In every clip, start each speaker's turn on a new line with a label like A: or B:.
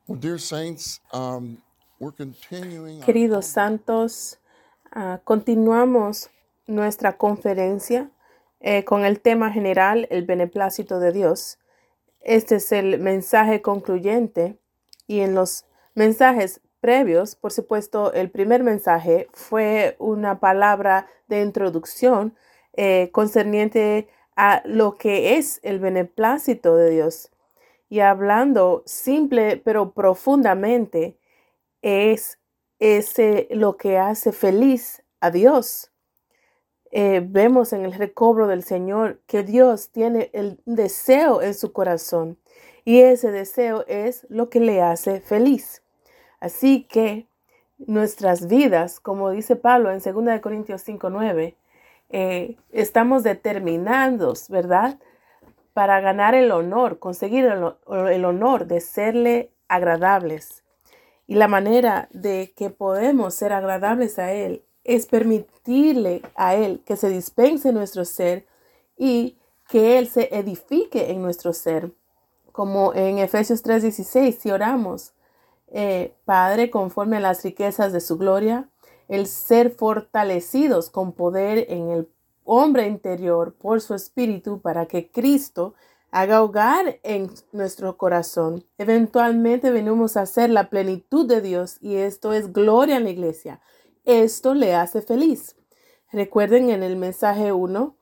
A: Well, dear saints, we're continuing our
B: Queridos santos, continuamos nuestra conferencia con el tema general, el beneplácito de Dios. Este es el mensaje concluyente y en los mensajes previos, por supuesto, el primer mensaje fue una palabra de introducción concerniente a lo que es el beneplácito de Dios. Y hablando simple pero profundamente, es lo que hace feliz a Dios. Vemos en el recobro del Señor que Dios tiene el deseo en su corazón y ese deseo es lo que le hace feliz. Así que nuestras vidas, como dice Pablo en 2 Corintios 5:9, estamos determinados, ¿verdad?, para ganar el honor, conseguir el honor de serle agradables. Y la manera de que podemos ser agradables a Él es permitirle a Él que se dispense en nuestro ser y que Él se edifique en nuestro ser. Como en Efesios 3:16, si oramos, Padre, conforme a las riquezas de su gloria, el ser fortalecidos con poder en el hombre interior por su espíritu para que Cristo haga hogar en nuestro corazón. Eventualmente venimos a ser la plenitud de Dios y esto es gloria en la iglesia. Esto le hace feliz. Recuerden en el mensaje 1,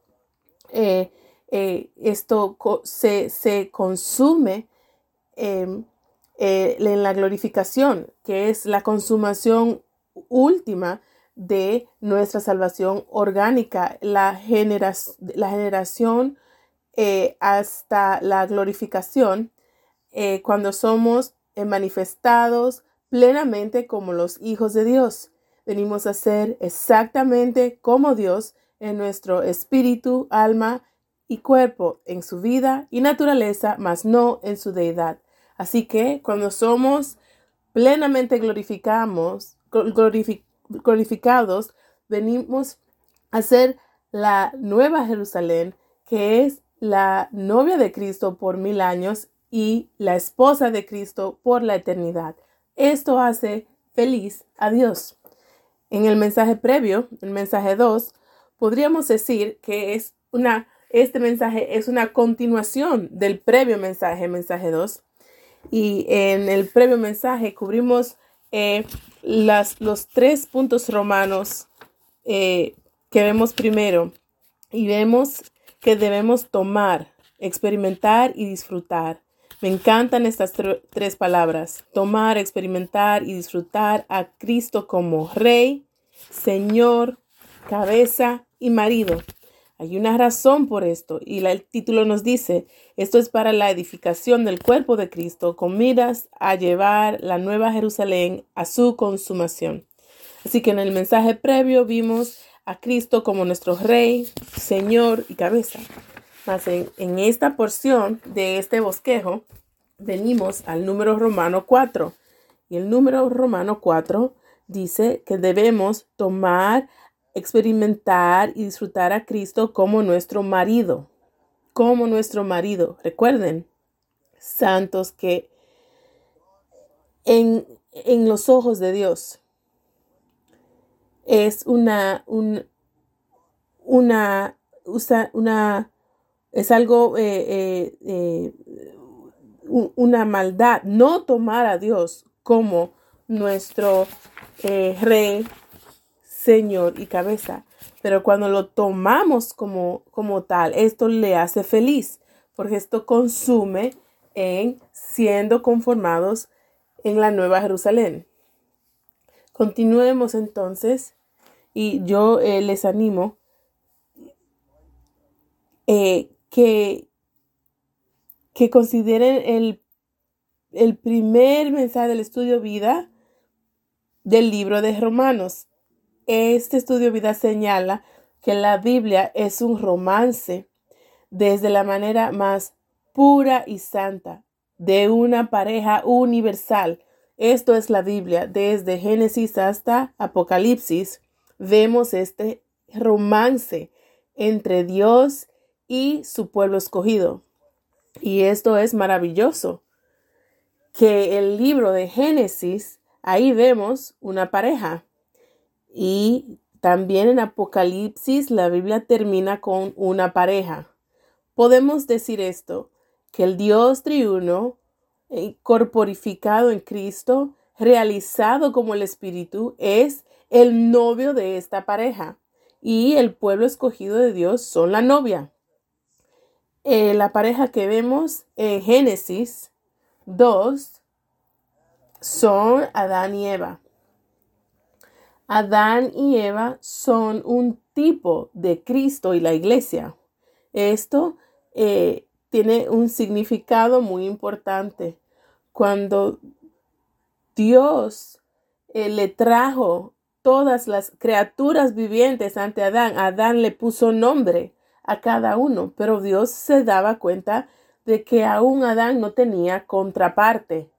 B: esto se consume en la glorificación, que es la consumación última de nuestra salvación orgánica, la generación hasta la glorificación, cuando somos manifestados plenamente como los hijos de Dios. Venimos a ser exactamente como Dios en nuestro espíritu, alma y cuerpo, en su vida y naturaleza, mas no en su deidad. Así que cuando somos plenamente glorificados, venimos a ser la nueva Jerusalén, que es la novia de Cristo por 1000 años y la esposa de Cristo por la eternidad. Esto hace feliz a Dios. En el mensaje previo, el mensaje 2, podríamos decir que este mensaje es una continuación del previo mensaje, mensaje 2. Y en el previo mensaje cubrimos los 3 puntos romanos que vemos primero. Y vemos que debemos tomar, experimentar y disfrutar. Me encantan estas 3 palabras. Tomar, experimentar y disfrutar a Cristo como Rey, Señor, cabeza y marido. Hay una razón por esto y el título nos dice, esto es para la edificación del cuerpo de Cristo con miras a llevar la nueva Jerusalén a su consumación. Así que en el mensaje previo vimos a Cristo como nuestro Rey, Señor y cabeza. Mas en esta porción de este bosquejo venimos al número romano 4. Y el número romano 4 dice que debemos tomar, experimentar y disfrutar a Cristo como nuestro marido. Como nuestro marido. Recuerden, santos, que en los ojos de Dios es es algo, una maldad no tomar a Dios como nuestro Rey, Señor y cabeza. Pero cuando lo tomamos como tal, esto le hace feliz, porque esto consume en siendo conformados en la Nueva Jerusalén. Continuemos entonces y yo les animo que consideren el primer mensaje del estudio vida del libro de Romanos. Este estudio vida señala que la Biblia es un romance desde la manera más pura y santa de una pareja universal. Esto es la Biblia. Desde Génesis hasta Apocalipsis vemos este romance entre Dios y su pueblo escogido. Y esto es maravilloso. que el libro de Génesis, ahí vemos una pareja. Y también en Apocalipsis la Biblia termina con una pareja. Podemos decir esto, que el Dios triuno, corporificado en Cristo, realizado como el Espíritu, es el novio de esta pareja. Y el pueblo escogido de Dios son la novia. La pareja que vemos en Génesis 2 son Adán y Eva. Adán y Eva son un tipo de Cristo y la iglesia. Esto tiene un significado muy importante. Cuando Dios le trajo todas las criaturas vivientes ante Adán, Adán le puso nombre a cada uno, pero Dios se daba cuenta de que aún Adán no tenía contraparte.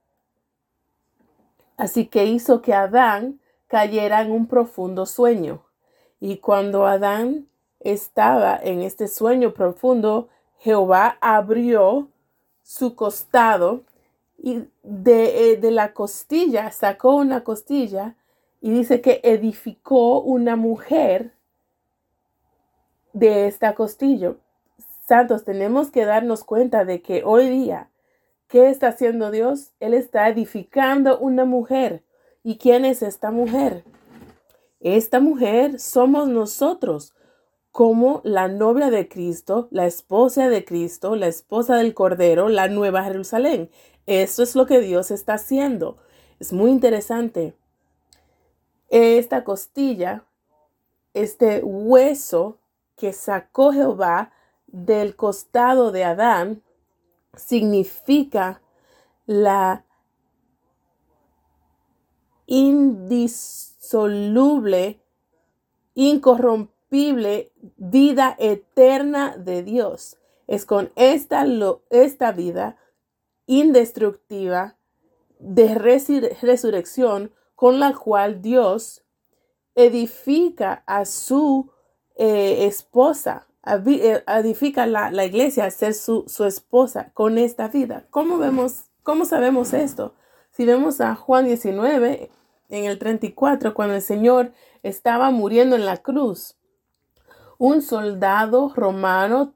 B: Así que hizo que Adán cayera en un profundo sueño. Y cuando Adán estaba en este sueño profundo, Jehová abrió su costado y de la costilla sacó una costilla y dice que edificó una mujer de esta costilla. Santos, tenemos que darnos cuenta de que hoy día, ¿qué está haciendo Dios? Él está edificando una mujer. ¿Y quién es esta mujer? Esta mujer somos nosotros, como la novia de Cristo, la esposa de Cristo, la esposa del Cordero, la Nueva Jerusalén. Esto es lo que Dios está haciendo. Es muy interesante. Esta costilla, este hueso que sacó Jehová del costado de Adán, significa la indisoluble, incorrompible vida eterna de Dios. Es con esta vida indestructiva de resurrección con la cual Dios edifica a su esposa, edifica la iglesia a ser su esposa con esta vida. ¿Cómo sabemos esto? Si vemos a Juan 19, en el 34, cuando el Señor estaba muriendo en la cruz, un soldado romano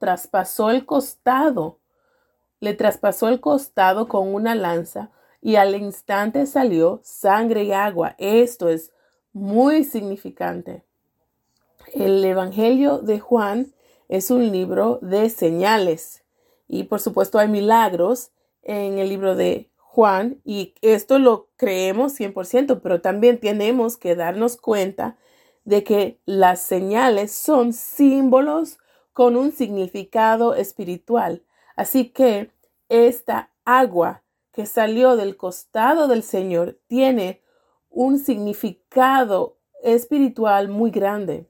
B: le traspasó el costado con una lanza y al instante salió sangre y agua. Esto es muy significante. El Evangelio de Juan es un libro de señales y por supuesto hay milagros en el libro de Juan y esto lo creemos 100%, pero también tenemos que darnos cuenta de que las señales son símbolos con un significado espiritual. Así que esta agua que salió del costado del Señor tiene un significado espiritual muy grande.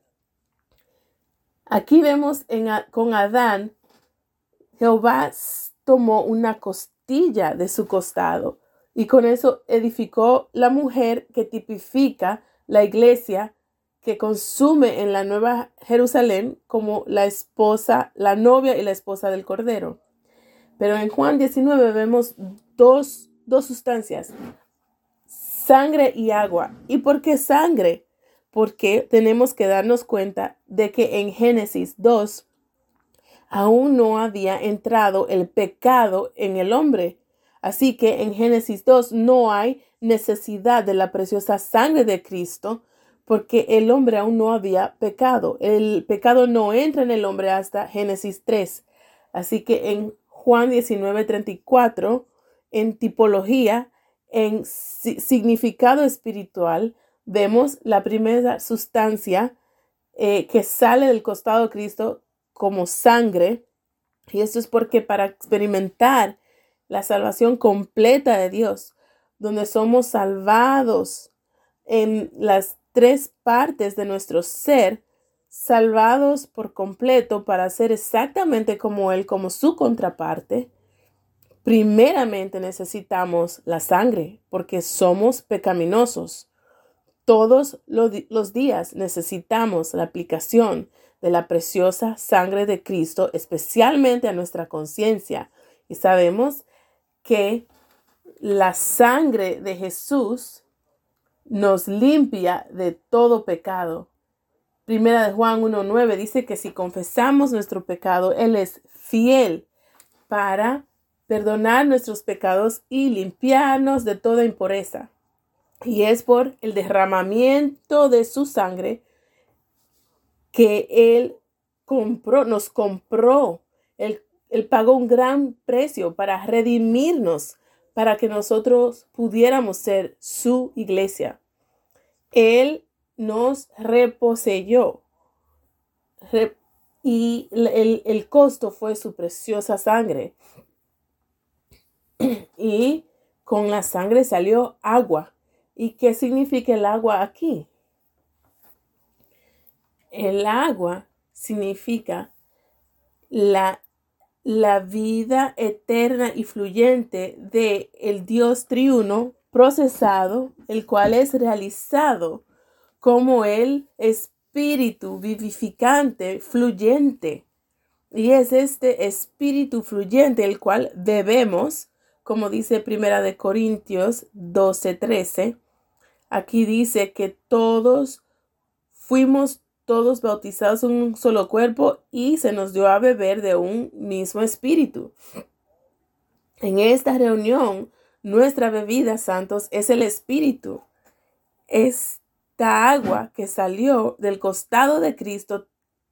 B: Aquí vemos con Adán, Jehová tomó una costilla de su costado y con eso edificó la mujer que tipifica la iglesia que consume en la Nueva Jerusalén como la esposa, la novia y la esposa del Cordero. Pero en Juan 19 vemos dos sustancias, sangre y agua. ¿Y por qué sangre? Porque tenemos que darnos cuenta de que en Génesis 2 aún no había entrado el pecado en el hombre. Así que en Génesis 2 no hay necesidad de la preciosa sangre de Cristo porque el hombre aún no había pecado. El pecado no entra en el hombre hasta Génesis 3. Así que en Juan 19:34, en tipología, en significado espiritual, vemos la primera sustancia que sale del costado de Cristo como sangre. Y esto es porque para experimentar la salvación completa de Dios, donde somos salvados en las tres partes de nuestro ser, salvados por completo para ser exactamente como Él, como su contraparte, primeramente necesitamos la sangre porque somos pecaminosos. Todos los días necesitamos la aplicación de la preciosa sangre de Cristo, especialmente a nuestra conciencia. Y sabemos que la sangre de Jesús nos limpia de todo pecado. Primera de Juan 1:9 dice que si confesamos nuestro pecado, Él es fiel para perdonar nuestros pecados y limpiarnos de toda impureza. Y es por el derramamiento de su sangre que Él nos compró. Él pagó un gran precio para redimirnos, para que nosotros pudiéramos ser su iglesia. Él nos reposeyó. Y el costo fue su preciosa sangre. Y con la sangre salió agua. ¿Y qué significa el agua aquí? El agua significa la vida eterna y fluyente de el Dios triuno procesado, el cual es realizado como el espíritu vivificante, fluyente. Y es este espíritu fluyente el cual bebemos, como dice Primera de Corintios 12:13. Aquí dice que fuimos todos bautizados en un solo cuerpo y se nos dio a beber de un mismo espíritu. En esta reunión, nuestra bebida, santos, es el espíritu. Esta agua que salió del costado de Cristo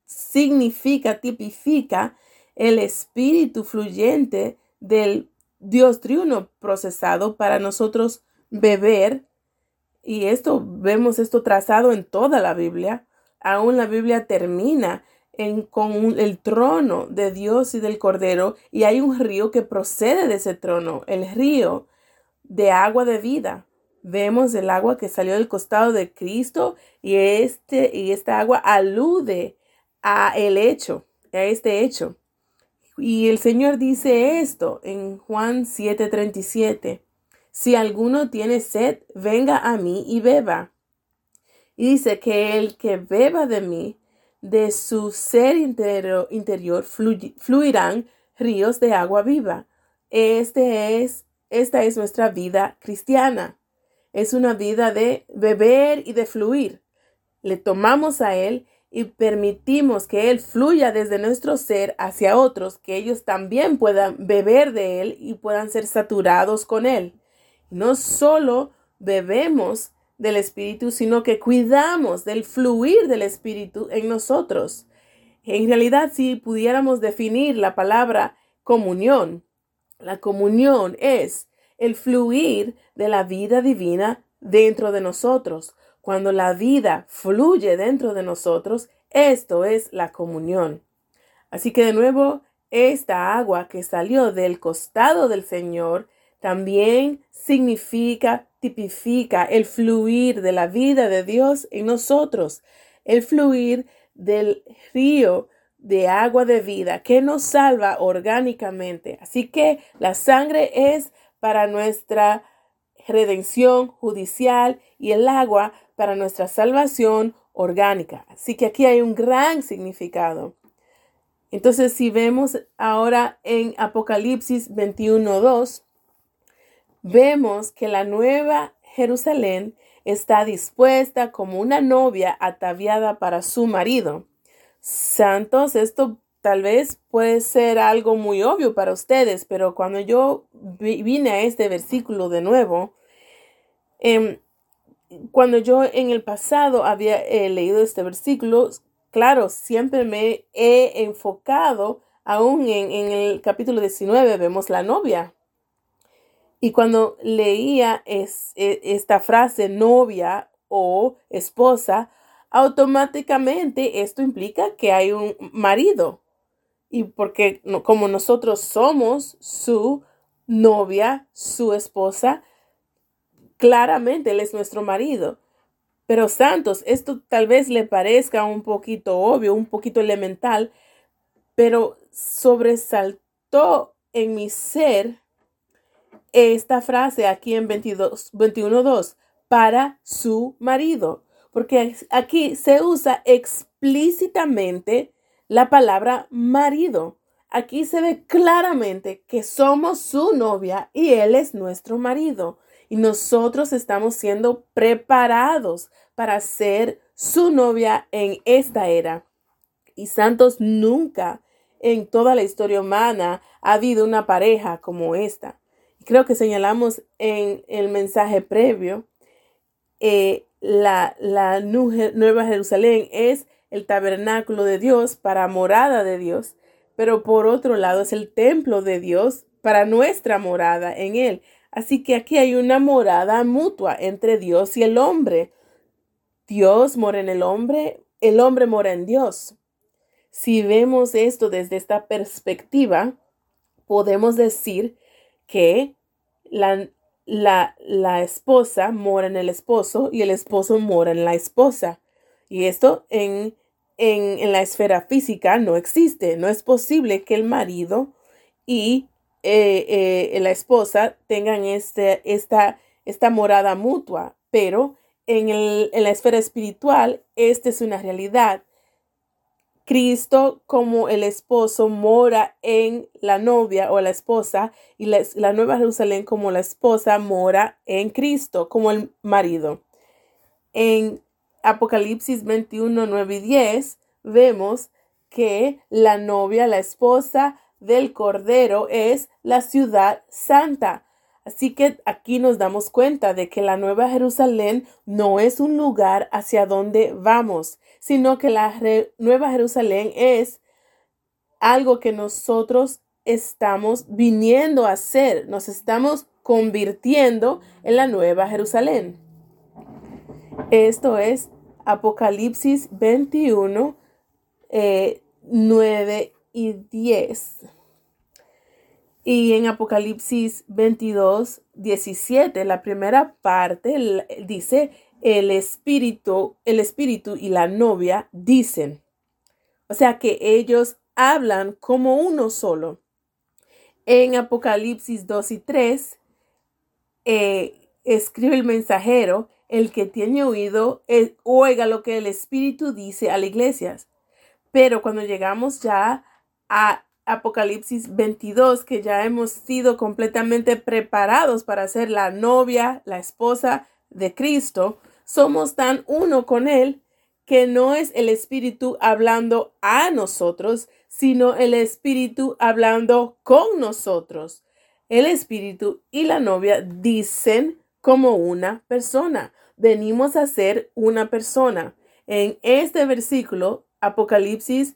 B: tipifica el espíritu fluyente del Dios triuno procesado para nosotros beber. Y vemos esto trazado en toda la Biblia. Aún la Biblia termina con el trono de Dios y del Cordero, y hay un río que procede de ese trono, el río de agua de vida. Vemos el agua que salió del costado de Cristo, y esta agua alude a este hecho. Y el Señor dice esto en Juan 7:37. Si alguno tiene sed, venga a mí y beba. Y dice que el que beba de mí, de su ser interior fluirán ríos de agua viva. Esta es nuestra vida cristiana. Es una vida de beber y de fluir. Le tomamos a Él y permitimos que Él fluya desde nuestro ser hacia otros, que ellos también puedan beber de Él y puedan ser saturados con Él. No solo bebemos del Espíritu, sino que cuidamos del fluir del Espíritu en nosotros. En realidad, si pudiéramos definir la palabra comunión, la comunión es el fluir de la vida divina dentro de nosotros. Cuando la vida fluye dentro de nosotros, esto es la comunión. Así que de nuevo, esta agua que salió del costado del Señor también tipifica el fluir de la vida de Dios en nosotros, el fluir del río de agua de vida que nos salva orgánicamente. Así que la sangre es para nuestra redención judicial y el agua para nuestra salvación orgánica. Así que aquí hay un gran significado. Entonces, si vemos ahora en Apocalipsis 21:2, vemos que la nueva Jerusalén está dispuesta como una novia ataviada para su marido. Santos, esto tal vez puede ser algo muy obvio para ustedes, pero cuando yo vine a este versículo de nuevo, cuando yo en el pasado había leído este versículo, claro, siempre me he enfocado, aún en el capítulo 19 vemos la novia. Y cuando leía esta frase novia o esposa, automáticamente esto implica que hay un marido. Y porque como nosotros somos su novia, su esposa, claramente Él es nuestro marido. Pero santos, esto tal vez le parezca un poquito obvio, un poquito elemental, pero sobresaltó en mi ser esta frase aquí en 21:2, para su marido, porque aquí se usa explícitamente la palabra marido. aquí se ve claramente que somos su novia y Él es nuestro marido. Y nosotros estamos siendo preparados para ser su novia en esta era. Y santos, nunca en toda la historia humana ha habido una pareja como esta. Creo que señalamos en el mensaje previo, la Nueva Jerusalén es el tabernáculo de Dios para morada de Dios, pero por otro lado es el templo de Dios para nuestra morada en Él. Así que aquí hay una morada mutua entre Dios y el hombre. Dios mora en el hombre mora en Dios. Si vemos esto desde esta perspectiva, podemos decir que la esposa mora en el esposo y el esposo mora en la esposa. Y esto en la esfera física no existe. No es posible que el marido y la esposa tengan esta morada mutua, pero en la esfera espiritual esta es una realidad. Cristo como el esposo mora en la novia o la esposa y la Nueva Jerusalén como la esposa mora en Cristo como el marido. En Apocalipsis 21, 9 y 10 vemos que la novia, la esposa del Cordero es la ciudad santa. Así que aquí nos damos cuenta de que la Nueva Jerusalén no es un lugar hacia donde vamos, sino que la Nueva Jerusalén es algo que nosotros estamos viniendo a hacer. Nos estamos convirtiendo en la Nueva Jerusalén. Esto es Apocalipsis 21, 9 y 10. Y en Apocalipsis 22, 17, la primera parte dice, el espíritu y la novia dicen. O sea que ellos hablan como uno solo. En Apocalipsis 2 y 3, escribe el mensajero, el que tiene oído, oiga lo que el Espíritu dice a las iglesias. Pero cuando llegamos ya a Apocalipsis 22, que ya hemos sido completamente preparados para ser la novia, la esposa de Cristo, somos tan uno con Él que no es el Espíritu hablando a nosotros, sino el Espíritu hablando con nosotros. El Espíritu y la novia dicen como una persona. Venimos a ser una persona. En este versículo, Apocalipsis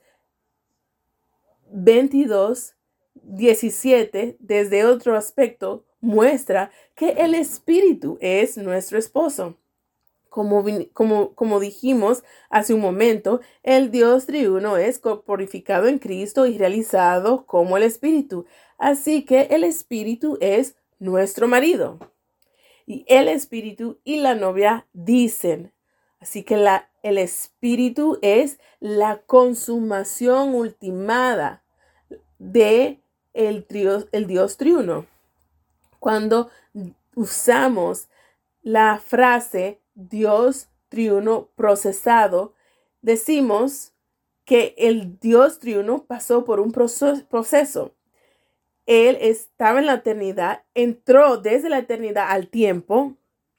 B: 22, 17, desde otro aspecto, muestra que el Espíritu es nuestro esposo. Como dijimos hace un momento, el Dios triuno es corporificado en Cristo y realizado como el Espíritu. Así que el Espíritu es nuestro marido. Y el Espíritu y la novia dicen. Así que el Espíritu es la consumación ultimada de el Dios triuno. Cuando usamos la frase Dios triuno procesado, decimos que el Dios triuno pasó por un proceso. Él estaba en la eternidad, entró desde la eternidad al tiempo.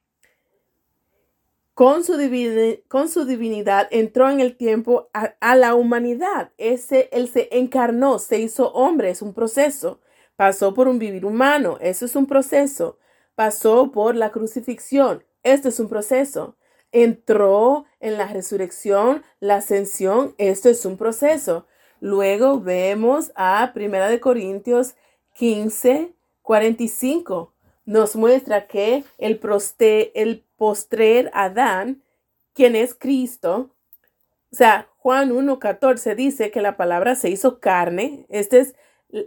B: Con su divinidad entró en el tiempo a la humanidad. Él se encarnó, se hizo hombre, es un proceso. Pasó por un vivir humano, eso es un proceso. Pasó por la crucifixión, esto es un proceso. Entró en la resurrección, la ascensión, esto es un proceso. Luego vemos a 1 Corintios 15, 45. Nos muestra que el postrer Adán, quien es Cristo, o sea, Juan 1:14 dice que la palabra se hizo carne. Este es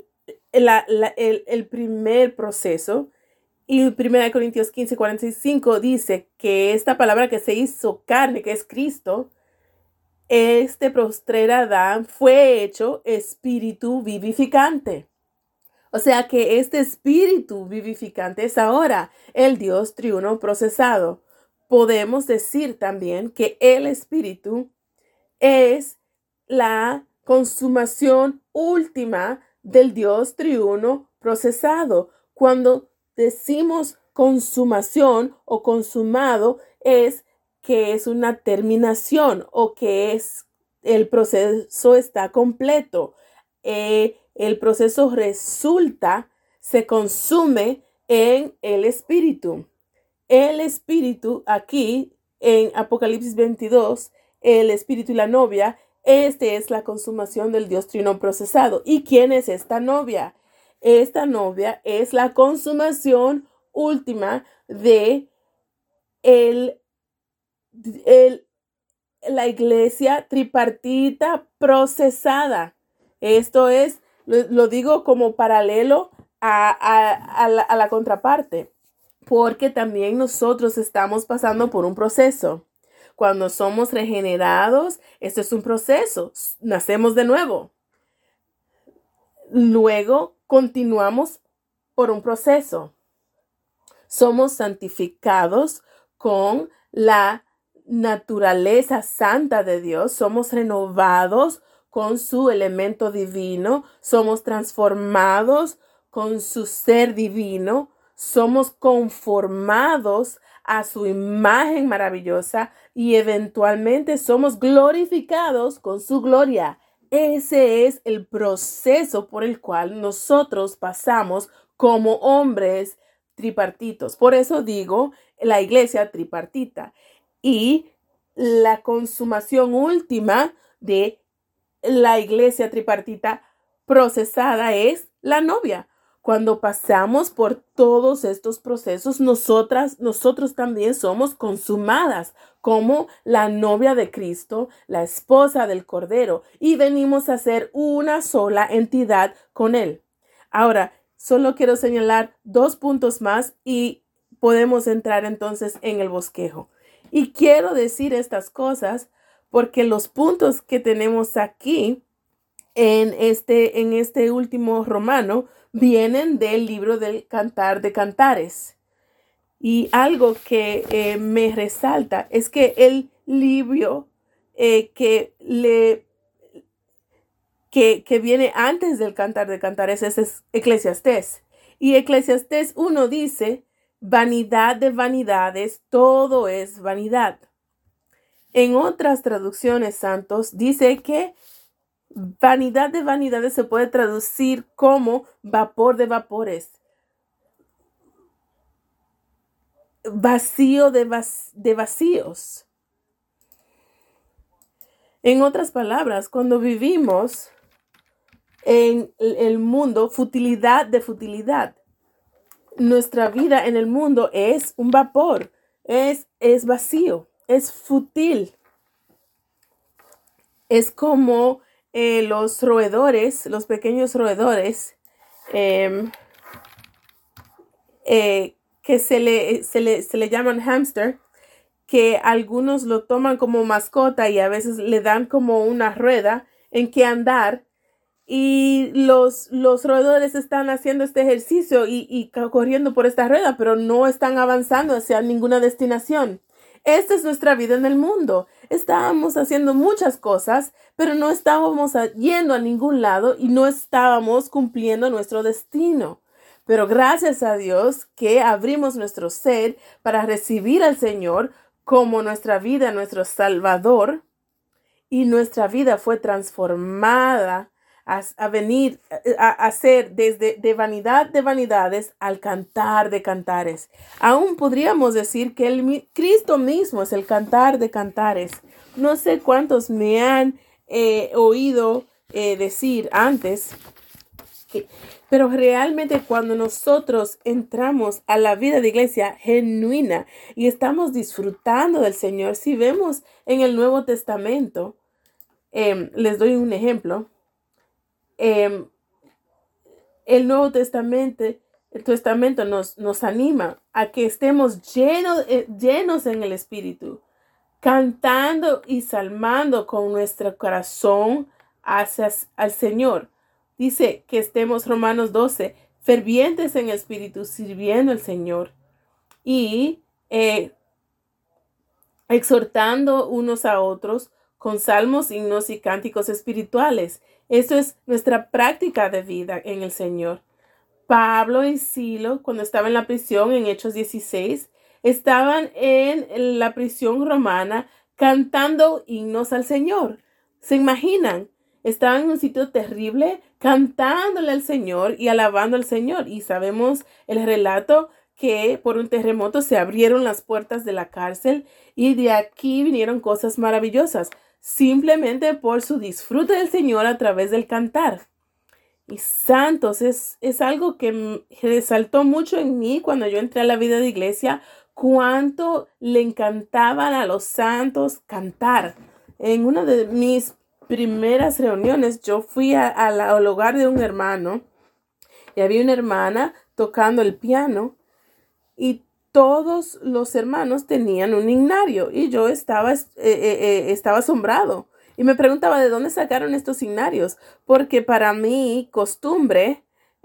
B: el primer proceso. Y 1 Corintios 15:45 dice que esta palabra que se hizo carne, que es Cristo, este postrer Adán fue hecho espíritu vivificante. O sea que este espíritu vivificante es ahora el Dios triuno procesado. Podemos decir también que el espíritu es la consumación última del Dios triuno procesado. Cuando decimos consumación o consumado, es que es una terminación o que es el proceso está completo. El proceso resulta, se consume en el espíritu. El espíritu aquí en Apocalipsis 22, el espíritu y la novia, este es la consumación del Dios trino procesado. ¿Y quién es esta novia? Esta novia es la consumación última de el, el, la iglesia tripartita procesada. Esto es, lo digo como paralelo a la contraparte, porque también nosotros estamos pasando por un proceso. Cuando somos regenerados, esto es un proceso, nacemos de nuevo. Luego continuamos por un proceso. Somos santificados con la naturaleza santa de Dios, somos renovados con su elemento divino, somos transformados con su ser divino, somos conformados a su imagen maravillosa y eventualmente somos glorificados con su gloria. Ese es el proceso por el cual nosotros pasamos como hombres tripartitos. Por eso digo la iglesia tripartita. Y la consumación última de la iglesia tripartita procesada es la novia. Cuando pasamos por todos estos procesos, nosotros también somos consumadas como la novia de Cristo, la esposa del Cordero, y venimos a ser una sola entidad con Él. Ahora, solo quiero señalar 2 puntos más y podemos entrar entonces en el bosquejo. Y quiero decir estas cosas porque los puntos que tenemos aquí en este último romano vienen del libro del Cantar de Cantares. Y algo que me resalta es que el libro que viene antes del Cantar de Cantares es Eclesiastés. Y Eclesiastés 1 dice, vanidad de vanidades, todo es vanidad. En otras traducciones, santos, dice que vanidad de vanidades se puede traducir como vapor de vapores, vacío de vacíos. En otras palabras, cuando vivimos en el mundo, futilidad de futilidad, nuestra vida en el mundo es un vapor, es vacío, es fútil. Es como los roedores, los pequeños roedores, que se le llaman hámster, que algunos lo toman como mascota y a veces le dan como una rueda en que andar. Y los roedores están haciendo este ejercicio y corriendo por esta rueda, pero no están avanzando hacia ninguna destinación. Esta es nuestra vida en el mundo. Estábamos haciendo muchas cosas, pero no estábamos yendo a ningún lado y no estábamos cumpliendo nuestro destino. Pero gracias a Dios que abrimos nuestro ser para recibir al Señor como nuestra vida, nuestro Salvador, y nuestra vida fue transformada a venir a ser desde de vanidad de vanidades al cantar de cantares. Aún podríamos decir que Cristo mismo es el cantar de cantares. No sé cuántos me han oído decir antes, pero realmente cuando nosotros entramos a la vida de iglesia genuina y estamos disfrutando del Señor, si vemos en el Nuevo Testamento, les doy un ejemplo. El Nuevo Testamento nos anima a que estemos llenos en el Espíritu, cantando y salmando con nuestro corazón hacia al Señor. Dice que estemos, Romanos 12, fervientes en el Espíritu, sirviendo al Señor y exhortando unos a otros con salmos, himnos y cánticos espirituales. Esto es nuestra práctica de vida en el Señor. Pablo y Silo, cuando estaban en la prisión en Hechos 16, estaban en la prisión romana cantando himnos al Señor. ¿Se imaginan? Estaban en un sitio terrible cantándole al Señor y alabando al Señor. Y sabemos el relato que por un terremoto se abrieron las puertas de la cárcel y de aquí vinieron cosas maravillosas, simplemente por su disfrute del Señor a través del cantar. Y santos, es algo que resaltó mucho en mí cuando yo entré a la vida de iglesia, cuánto le encantaban a los santos cantar. En una de mis primeras reuniones, yo fui al hogar de un hermano y había una hermana tocando el piano y todos los hermanos tenían un himnario y yo estaba asombrado. Y me preguntaba de dónde sacaron estos himnarios, porque para mi costumbre,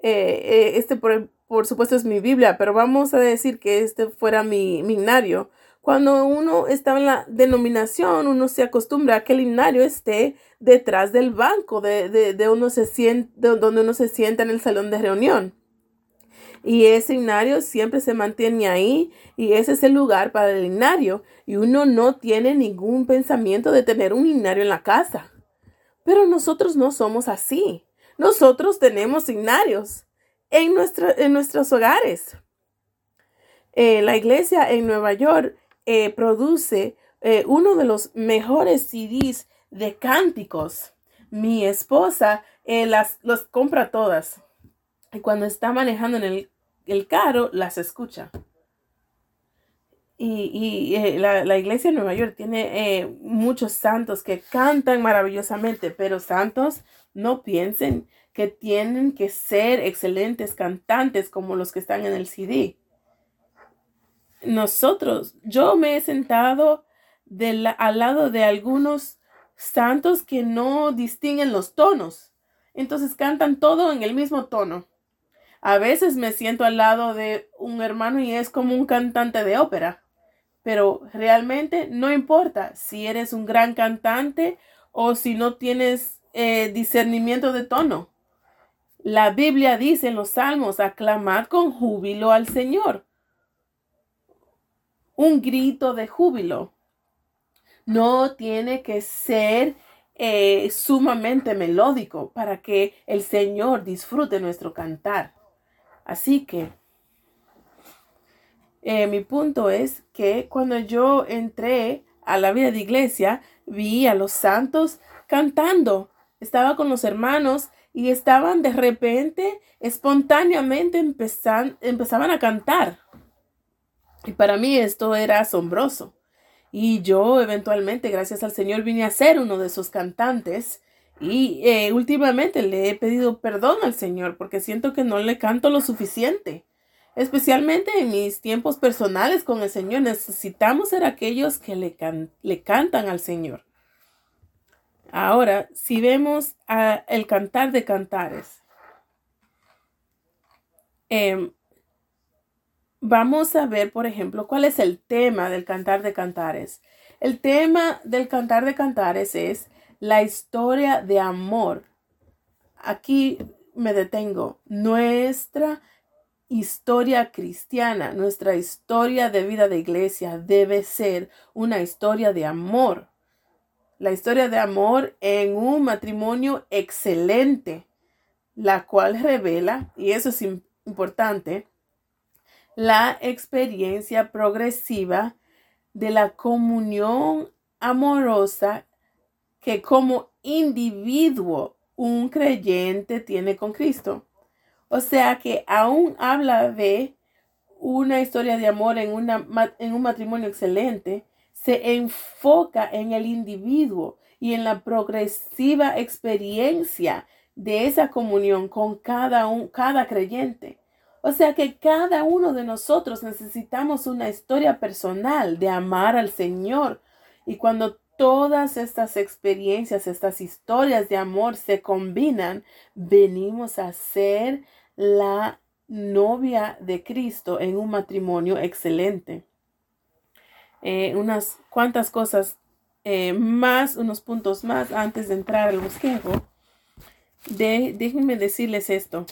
B: por supuesto es mi Biblia, pero vamos a decir que este fuera mi himnario. Cuando uno está en la denominación, uno se acostumbra a que el himnario esté detrás del banco donde uno se sienta en el salón de reunión. Y ese himnario siempre se mantiene ahí y ese es el lugar para el himnario. Y uno no tiene ningún pensamiento de tener un himnario en la casa. Pero nosotros no somos así. Nosotros tenemos himnarios en nuestros hogares. La iglesia en Nueva York produce uno de los mejores CDs de cánticos. Mi esposa los compra todas. Y cuando está manejando en el carro, las escucha. Y la iglesia de Nueva York tiene muchos santos que cantan maravillosamente, pero santos, no piensen que tienen que ser excelentes cantantes como los que están en el CD. Yo me he sentado al lado de algunos santos que no distinguen los tonos. Entonces cantan todo en el mismo tono. A veces me siento al lado de un hermano y es como un cantante de ópera. Pero realmente no importa si eres un gran cantante o si no tienes discernimiento de tono. La Biblia dice en los Salmos, aclamad con júbilo al Señor. Un grito de júbilo. No tiene que ser sumamente melódico para que el Señor disfrute nuestro cantar. Así que mi punto es que cuando yo entré a la vida de iglesia, vi a los santos cantando. Estaba con los hermanos y estaban de repente, espontáneamente empezaban a cantar. Y para mí esto era asombroso. Y yo eventualmente, gracias al Señor, vine a ser uno de esos cantantes. Y últimamente le he pedido perdón al Señor porque siento que no le canto lo suficiente. Especialmente en mis tiempos personales con el Señor, necesitamos ser aquellos que le cantan al Señor. Ahora, si vemos el cantar de cantares, vamos a ver, por ejemplo, cuál es el tema del cantar de cantares. El tema del cantar de cantares es la historia de amor. Aquí me detengo. Nuestra historia cristiana, nuestra historia de vida de iglesia debe ser una historia de amor. La historia de amor en un matrimonio excelente, la cual revela, y eso es importante, la experiencia progresiva de la comunión amorosa que como individuo un creyente tiene con Cristo. O sea que aún habla de una historia de amor en un matrimonio excelente, se enfoca en el individuo y en la progresiva experiencia de esa comunión con cada creyente. O sea que cada uno de nosotros necesitamos una historia personal de amar al Señor. Y cuando todas estas experiencias, estas historias de amor se combinan, venimos a ser la novia de Cristo en un matrimonio excelente. Unas cuantas cosas más, unos puntos más antes de entrar al bosquejo. Déjenme decirles esto.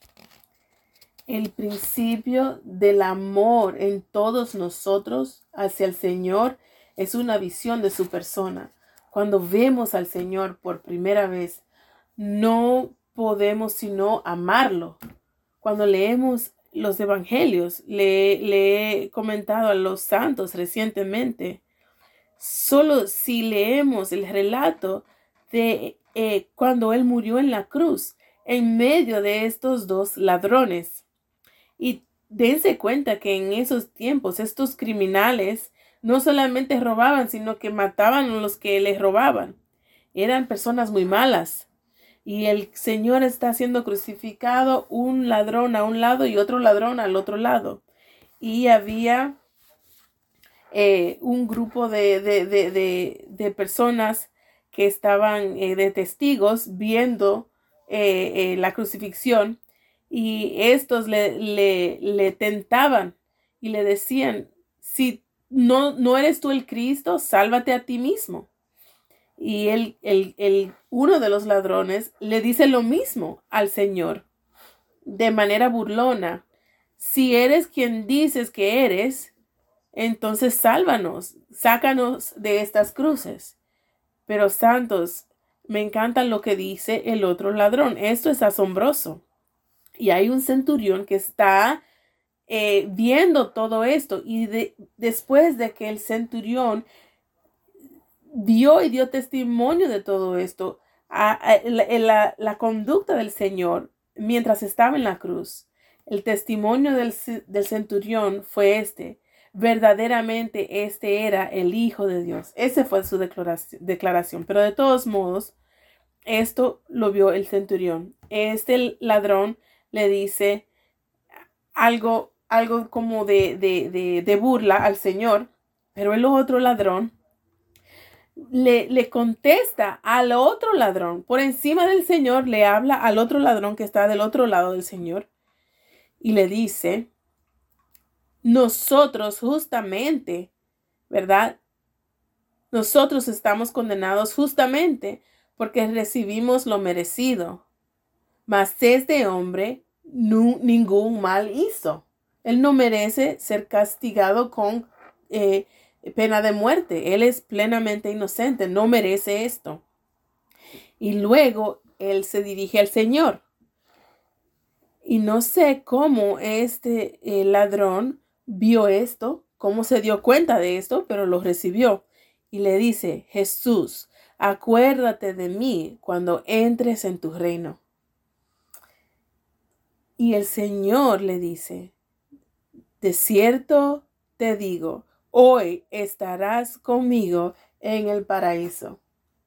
B: El principio del amor en todos nosotros hacia el Señor es una visión de su persona. Cuando vemos al Señor por primera vez, no podemos sino amarlo. Cuando leemos los evangelios, le he comentado a los santos recientemente, solo si leemos el relato de cuando Él murió en la cruz, en medio de estos dos ladrones. Y dense cuenta que en esos tiempos estos criminales no solamente robaban, sino que mataban a los que les robaban. Eran personas muy malas. Y el Señor está siendo crucificado, un ladrón a un lado y otro ladrón al otro lado. Y había un grupo de personas que estaban de testigos viendo la crucifixión, y estos le tentaban y le decían, si no eres tú el Cristo, sálvate a ti mismo. Y uno de los ladrones le dice lo mismo al Señor de manera burlona: si eres quien dices que eres, entonces sálvanos, sácanos de estas cruces. Pero santos, me encanta lo que dice el otro ladrón. Esto es asombroso. Y hay un centurión que está viendo todo esto. Y después de que el centurión vio y dio testimonio de todo esto, la conducta del Señor mientras estaba en la cruz, el testimonio del centurión fue este: verdaderamente este era el Hijo de Dios. Esa fue su declaración. Pero de todos modos, esto lo vio el centurión. Este ladrón le dice algo como de burla al Señor, pero el otro ladrón le contesta al otro ladrón. Por encima del Señor le habla al otro ladrón que está del otro lado del Señor y le dice: nosotros justamente, ¿verdad? Nosotros estamos condenados justamente porque recibimos lo merecido. Mas este hombre ningún mal hizo. Él no merece ser castigado con pena de muerte. Él es plenamente inocente, no merece esto. Y luego él se dirige al Señor. Y no sé cómo este ladrón vio esto, cómo se dio cuenta de esto, pero lo recibió. Y le dice: Jesús, acuérdate de mí cuando entres en tu reino. Y el Señor le dice: de cierto te digo, hoy estarás conmigo en el paraíso.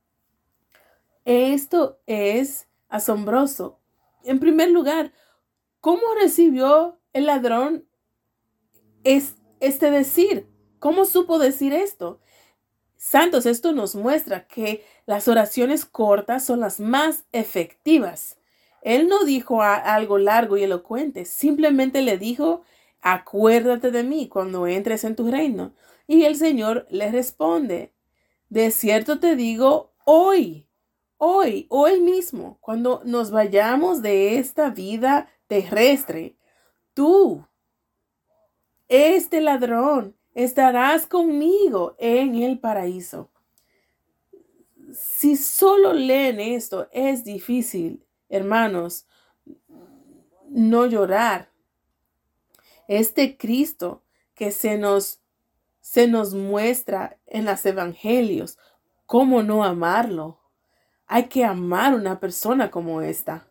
B: Esto es asombroso. En primer lugar, ¿cómo recibió el ladrón este decir? ¿Cómo supo decir esto? Santos, esto nos muestra que las oraciones cortas son las más efectivas. Él no dijo algo largo y elocuente, simplemente le dijo: acuérdate de mí cuando entres en tu reino. Y el Señor le responde: de cierto te digo, hoy mismo, cuando nos vayamos de esta vida terrestre, tú, este ladrón, estarás conmigo en el paraíso. Si solo leen esto, es difícil, hermanos, no llorar. Este Cristo que se nos muestra en los evangelios, ¿cómo no amarlo? Hay que amar a una persona como esta.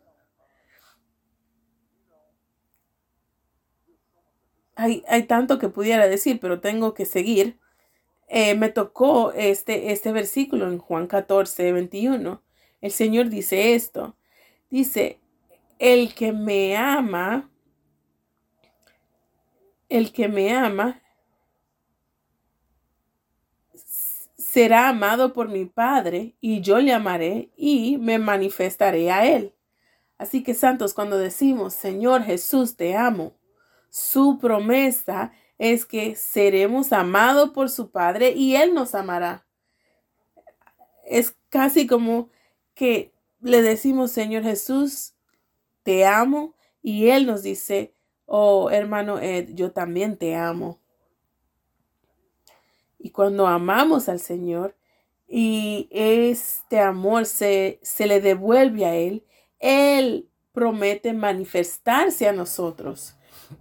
B: Hay tanto que pudiera decir, pero tengo que seguir. Me tocó este versículo en Juan 14:21. El Señor dice esto. Dice: el que me ama será amado por mi Padre, y yo le amaré y me manifestaré a él. Así que, santos, cuando decimos: Señor Jesús, te amo, su promesa es que seremos amados por su Padre y Él nos amará. Es casi como que le decimos, Señor Jesús, te amo, y Él nos dice, oh hermano Ed, yo también te amo. Y cuando amamos al Señor y este amor se le devuelve a Él promete manifestarse a nosotros.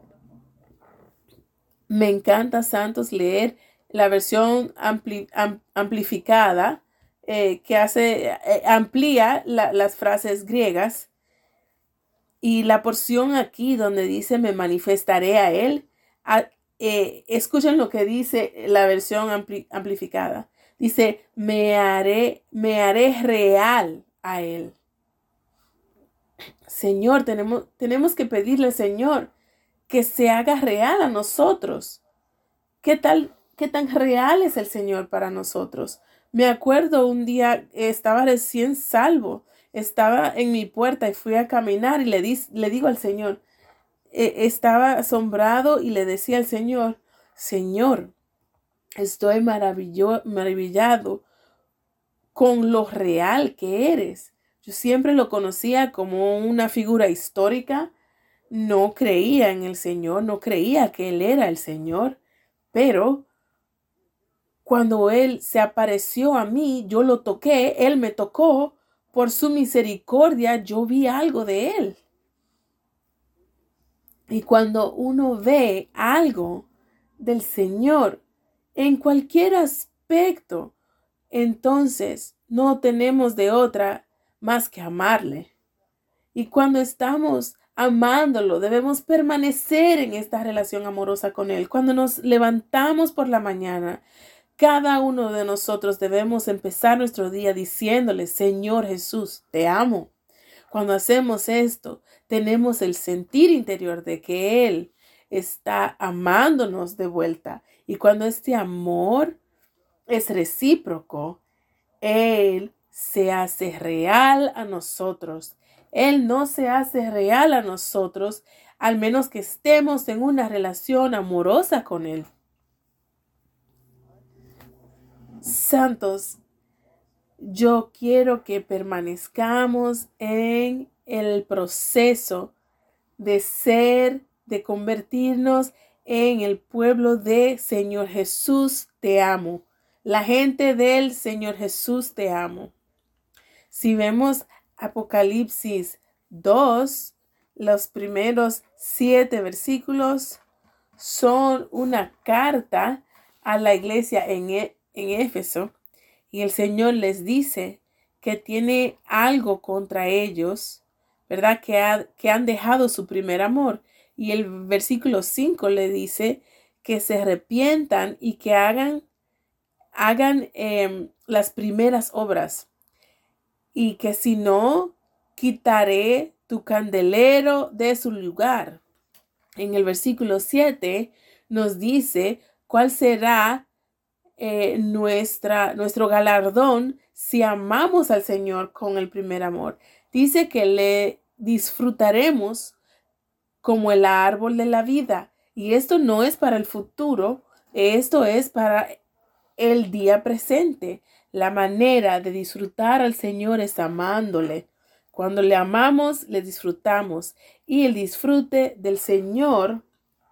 B: Me encanta, santos, leer la versión amplificada que amplía las frases griegas, y la porción aquí donde dice me manifestaré a Él. Escuchen lo que dice la versión amplificada. Dice, me haré real a Él. Señor, tenemos que pedirle al Señor que se haga real a nosotros. ¿Qué tan real es el Señor para nosotros? Me acuerdo un día, estaba recién salvo, estaba en mi puerta y fui a caminar y le digo al Señor, estaba asombrado y le decía al Señor, Señor, estoy maravillado con lo real que eres. Yo siempre lo conocía como una figura histórica, no creía en el Señor, no creía que Él era el Señor, pero cuando Él se apareció a mí, yo lo toqué, Él me tocó, por su misericordia yo vi algo de Él. Y cuando uno ve algo del Señor en cualquier aspecto, entonces no tenemos de otra más que amarle. Y cuando estamos amándolo, debemos permanecer en esta relación amorosa con Él. Cuando nos levantamos por la mañana, cada uno de nosotros debemos empezar nuestro día diciéndole, Señor Jesús, te amo. Cuando hacemos esto, tenemos el sentir interior de que Él está amándonos de vuelta. Y cuando este amor es recíproco, Él se hace real a nosotros. Él no se hace real a nosotros, al menos que estemos en una relación amorosa con Él. Santos, yo quiero que permanezcamos en el proceso de convertirnos en el pueblo de Señor Jesús, te amo. La gente del Señor Jesús, te amo. Si vemos Apocalipsis 2, los primeros 7 versículos son una carta a la iglesia en Éfeso, y el Señor les dice que tiene algo contra ellos, ¿verdad? Que han dejado su primer amor. Y el versículo 5 le dice que se arrepientan y que hagan las primeras obras. Y que si no, quitaré tu candelero de su lugar. En el versículo 7 nos dice cuál será nuestro galardón si amamos al Señor con el primer amor. Dice que le disfrutaremos como el árbol de la vida. Y esto no es para el futuro, esto es para el día presente. La manera de disfrutar al Señor es amándole. Cuando le amamos, le disfrutamos. Y el disfrute del Señor,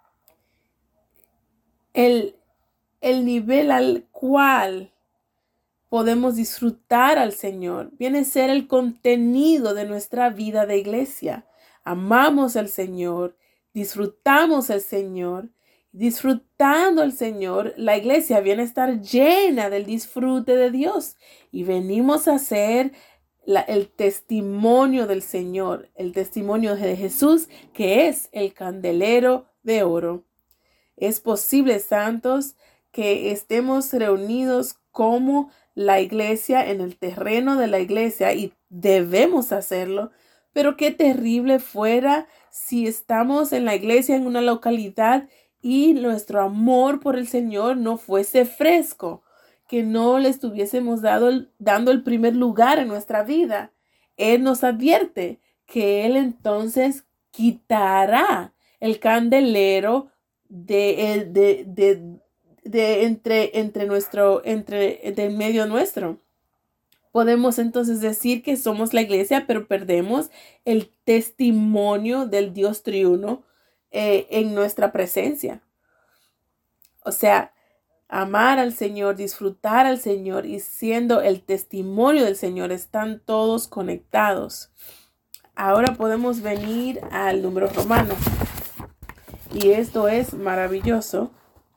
B: el nivel al cual podemos disfrutar al Señor, viene a ser el contenido de nuestra vida de iglesia. Amamos al Señor, disfrutamos al Señor. Disfrutando al Señor, la iglesia viene a estar llena del disfrute de Dios. Y venimos a ser el testimonio del Señor, el testimonio de Jesús, que es el candelero de oro. Es posible, santos, que estemos reunidos como la iglesia en el terreno de la iglesia, y debemos hacerlo, pero qué terrible fuera si estamos en la iglesia en una localidad y nuestro amor por el Señor no fuese fresco, que no le estuviésemos dando el primer lugar en nuestra vida. Él nos advierte que Él entonces quitará el candelero de medio nuestro, Podemos entonces decir que somos la iglesia, pero perdemos el testimonio del Dios triuno en nuestra presencia. O sea, amar al Señor, disfrutar al Señor y siendo el testimonio del Señor, están todos conectados. Ahora podemos venir al número romano. Y esto es maravilloso.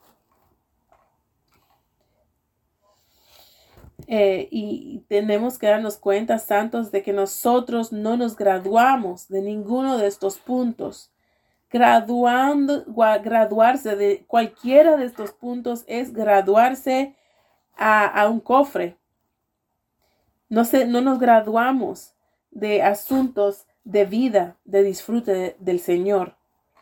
B: Y tenemos que darnos cuenta, santos, de que nosotros no nos graduamos de ninguno de estos puntos. Graduarse de cualquiera de estos puntos es graduarse a un cofre. No nos graduamos de asuntos de vida, de disfrute del Señor.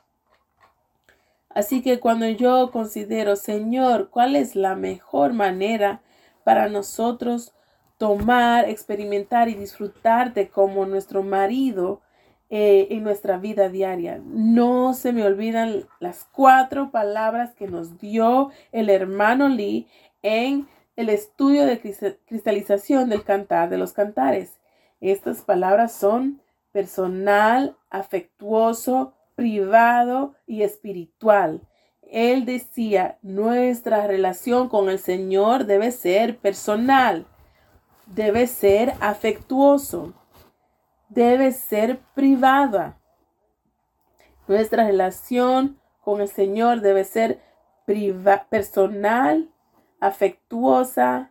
B: Así que cuando yo considero, Señor, ¿cuál es la mejor manera para nosotros tomar, experimentar y disfrutarte como nuestro marido en nuestra vida diaria? No se me olvidan las 4 palabras que nos dio el hermano Lee en el estudio de cristalización del cantar de los cantares. Estas palabras son personal, afectuoso, privado y espiritual. Él decía, nuestra relación con el Señor debe ser personal, debe ser afectuoso, debe ser privada. Nuestra relación con el Señor debe ser personal, afectuosa,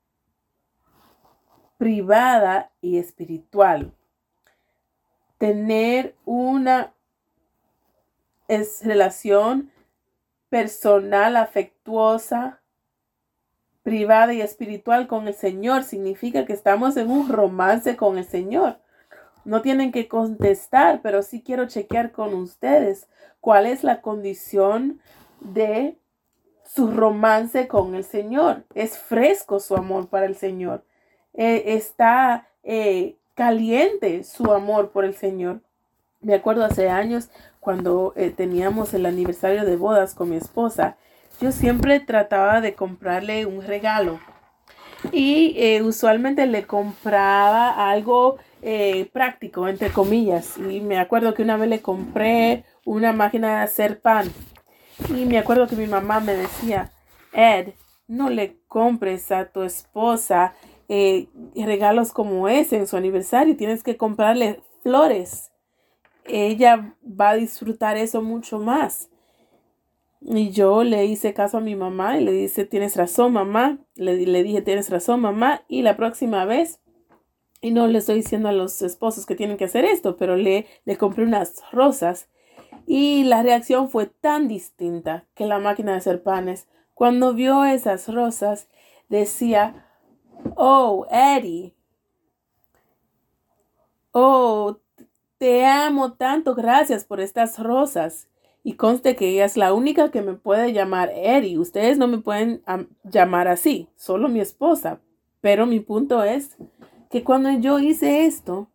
B: privada y espiritual. Tener una relación personal, afectuosa, privada y espiritual con el Señor significa que estamos en un romance con el Señor. No tienen que contestar, pero sí quiero chequear con ustedes cuál es la condición de su romance con el Señor. Es fresco su amor para el Señor. Está caliente su amor por el Señor. Me acuerdo hace años cuando teníamos el aniversario de bodas con mi esposa, yo siempre trataba de comprarle un regalo y usualmente le compraba algo práctico, entre comillas. Y me acuerdo que una vez le compré una máquina de hacer pan y me acuerdo que mi mamá me decía, Ed, no le compres a tu esposa regalos como ese en su aniversario, tienes que comprarle flores. Ella va a disfrutar eso mucho más. Y yo le hice caso a mi mamá y le dije, tienes razón, mamá. Le dije, tienes razón, mamá. Y la próxima vez, y no le estoy diciendo a los esposos que tienen que hacer esto, pero le compré unas rosas. Y la reacción fue tan distinta que la máquina de hacer panes. Cuando vio esas rosas, decía, oh, Eddie. Oh, te amo tanto, gracias por estas rosas. Y conste que ella es la única que me puede llamar Eddie. Ustedes no me pueden llamar así, solo mi esposa. Pero mi punto es que cuando yo hice esto,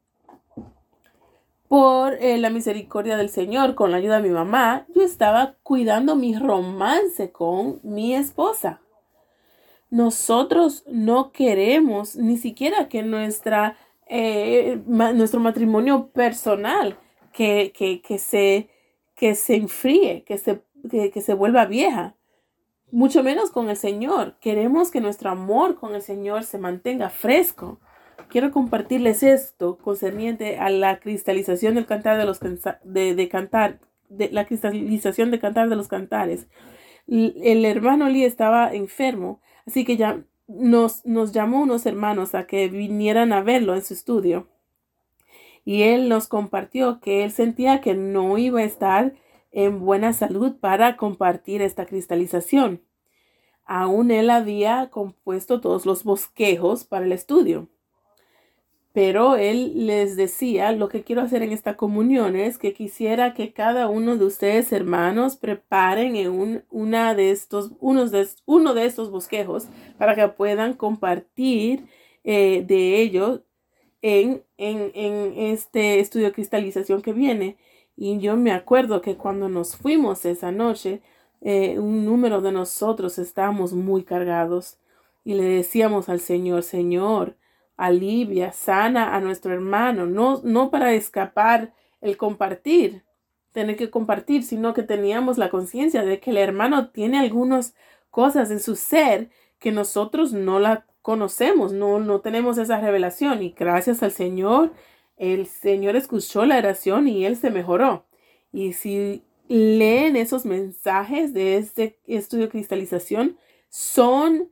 B: por la misericordia del Señor, con la ayuda de mi mamá, yo estaba cuidando mi romance con mi esposa. Nosotros no queremos ni siquiera que nuestro matrimonio personal que se enfríe, que se vuelva vieja. Mucho menos con el Señor. Queremos que nuestro amor con el Señor se mantenga fresco. Quiero compartirles esto concerniente a la cristalización del cantar de los la cristalización de cantar de los cantares. El hermano Lee estaba enfermo, así que ya nos llamó unos hermanos a que vinieran a verlo en su estudio. Y él nos compartió que él sentía que no iba a estar en buena salud para compartir esta cristalización. Aún él había compuesto todos los bosquejos para el estudio. Pero él les decía, lo que quiero hacer en esta comunión es que quisiera que cada uno de ustedes, hermanos, preparen uno de estos bosquejos para que puedan compartir de ellos en este estudio de cristalización que viene. Y yo me acuerdo que cuando nos fuimos esa noche, un número de nosotros estábamos muy cargados y le decíamos al Señor, Señor, alivia, sana a nuestro hermano, no para escapar el compartir, tener que compartir, sino que teníamos la conciencia de que el hermano tiene algunas cosas en su ser que nosotros no la conocemos, no tenemos esa revelación, y gracias al Señor, el Señor escuchó la oración y él se mejoró. Y si leen esos mensajes de este estudio de cristalización, son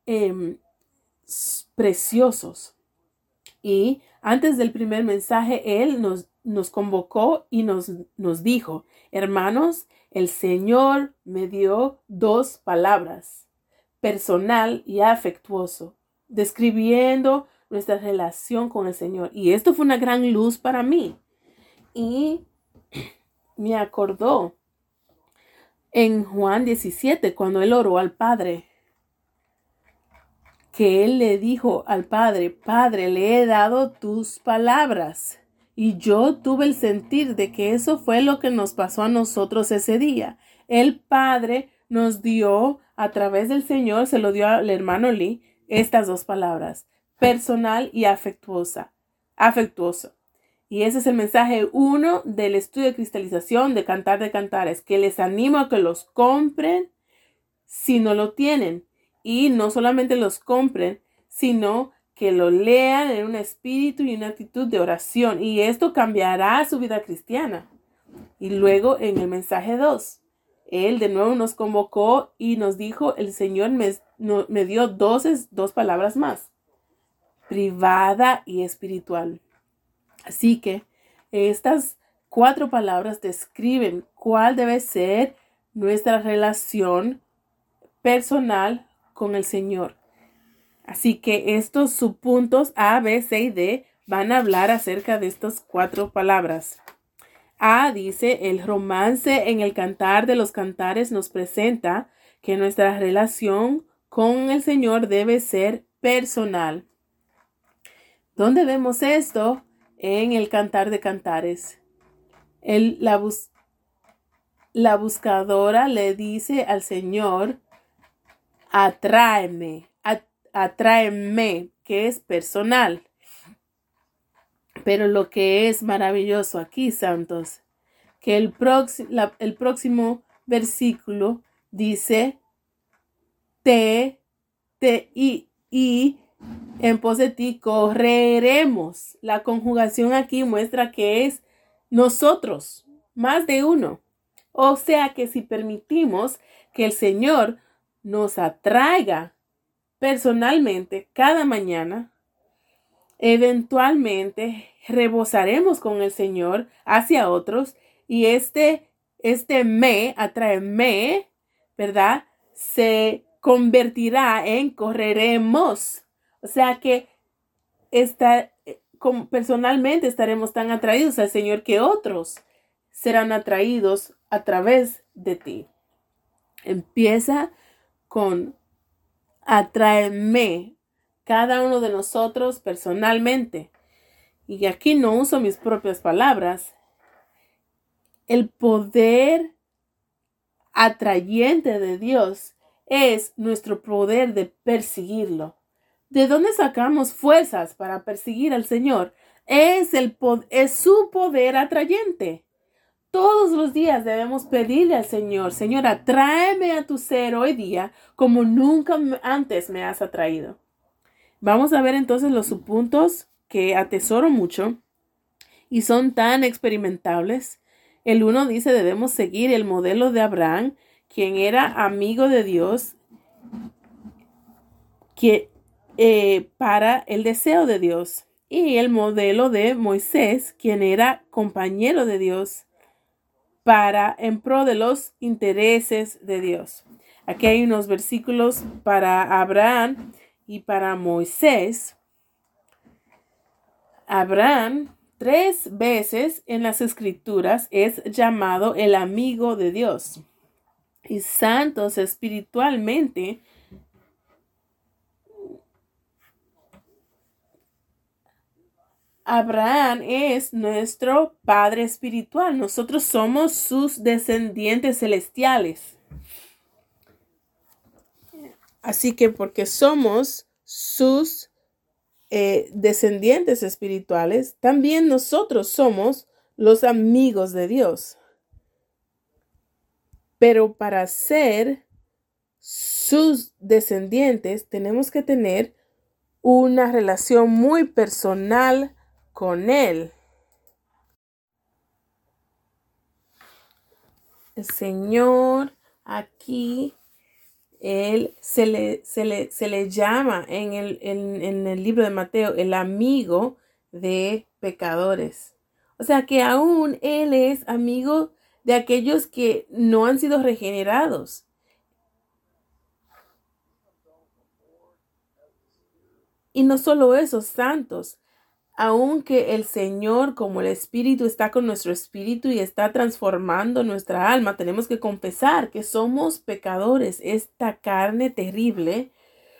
B: preciosos. Y antes del primer mensaje, él nos convocó y nos dijo: hermanos, el Señor me dio 2 palabras, personal y afectuoso, describiendo nuestra relación con el Señor. Y esto fue una gran luz para mí. Y me acordó en Juan 17, cuando él oró al Padre, que él le dijo al Padre: Padre, le he dado tus palabras. Y yo tuve el sentir de que eso fue lo que nos pasó a nosotros ese día. El Padre nos dio, a través del Señor, se lo dio al hermano Lee, estas 2 palabras: personal y afectuoso. Y ese es el mensaje 1 del estudio de cristalización de Cantar de Cantares, que les animo a que los compren si no lo tienen. Y no solamente los compren, sino que lo lean en un espíritu y una actitud de oración. Y esto cambiará su vida cristiana. Y luego en el mensaje 2, él de nuevo nos convocó y nos dijo: el Señor me dio 2 palabras más: privada y espiritual. Así que estas 4 palabras describen cuál debe ser nuestra relación personal con el Señor. Así que estos subpuntos A, B, C y D van a hablar acerca de estas 4 palabras. A dice: el romance en el Cantar de los Cantares nos presenta que nuestra relación con el Señor debe ser personal. ¿Dónde vemos esto? En el Cantar de Cantares. La buscadora le dice al Señor: atráeme, que es personal. Pero lo que es maravilloso aquí, santos, que el próximo versículo dice: y en pos de ti correremos. La conjugación aquí muestra que es nosotros, más de uno. O sea que si permitimos que el Señor nos atraiga personalmente cada mañana, eventualmente rebosaremos con el Señor hacia otros, y este atrae, ¿verdad? Se convertirá en correremos. O sea que personalmente estaremos tan atraídos al Señor que otros serán atraídos a través de ti. Empieza con atráeme, cada uno de nosotros personalmente. Y aquí no uso mis propias palabras. El poder atrayente de Dios es nuestro poder de perseguirlo. ¿De dónde sacamos fuerzas para perseguir al Señor? Es su poder atrayente. Todos los días debemos pedirle al Señor: Señor, atráeme a tu ser hoy día como nunca antes me has atraído. Vamos a ver entonces los subpuntos que atesoro mucho y son tan experimentables. El 1 dice: debemos seguir el modelo de Abraham, quien era amigo de Dios, para el deseo de Dios. Y el modelo de Moisés, quien era compañero de Dios en pro de los intereses de Dios. Aquí hay unos versículos para Abraham y para Moisés. Abraham 3 veces en las Escrituras es llamado el amigo de Dios. Y santos espiritualmente, Abraham es nuestro padre espiritual. Nosotros somos sus descendientes celestiales. Así que porque somos sus descendientes espirituales, también nosotros somos los amigos de Dios. Pero para ser sus descendientes tenemos que tener una relación muy personal con Él. El Señor aquí, Él se le llama en el libro de Mateo el amigo de pecadores. O sea que aún Él es amigo de aquellos que no han sido regenerados. Y no solo esos santos, aunque el Señor, como el Espíritu, está con nuestro espíritu y está transformando nuestra alma, tenemos que confesar que somos pecadores. Esta carne terrible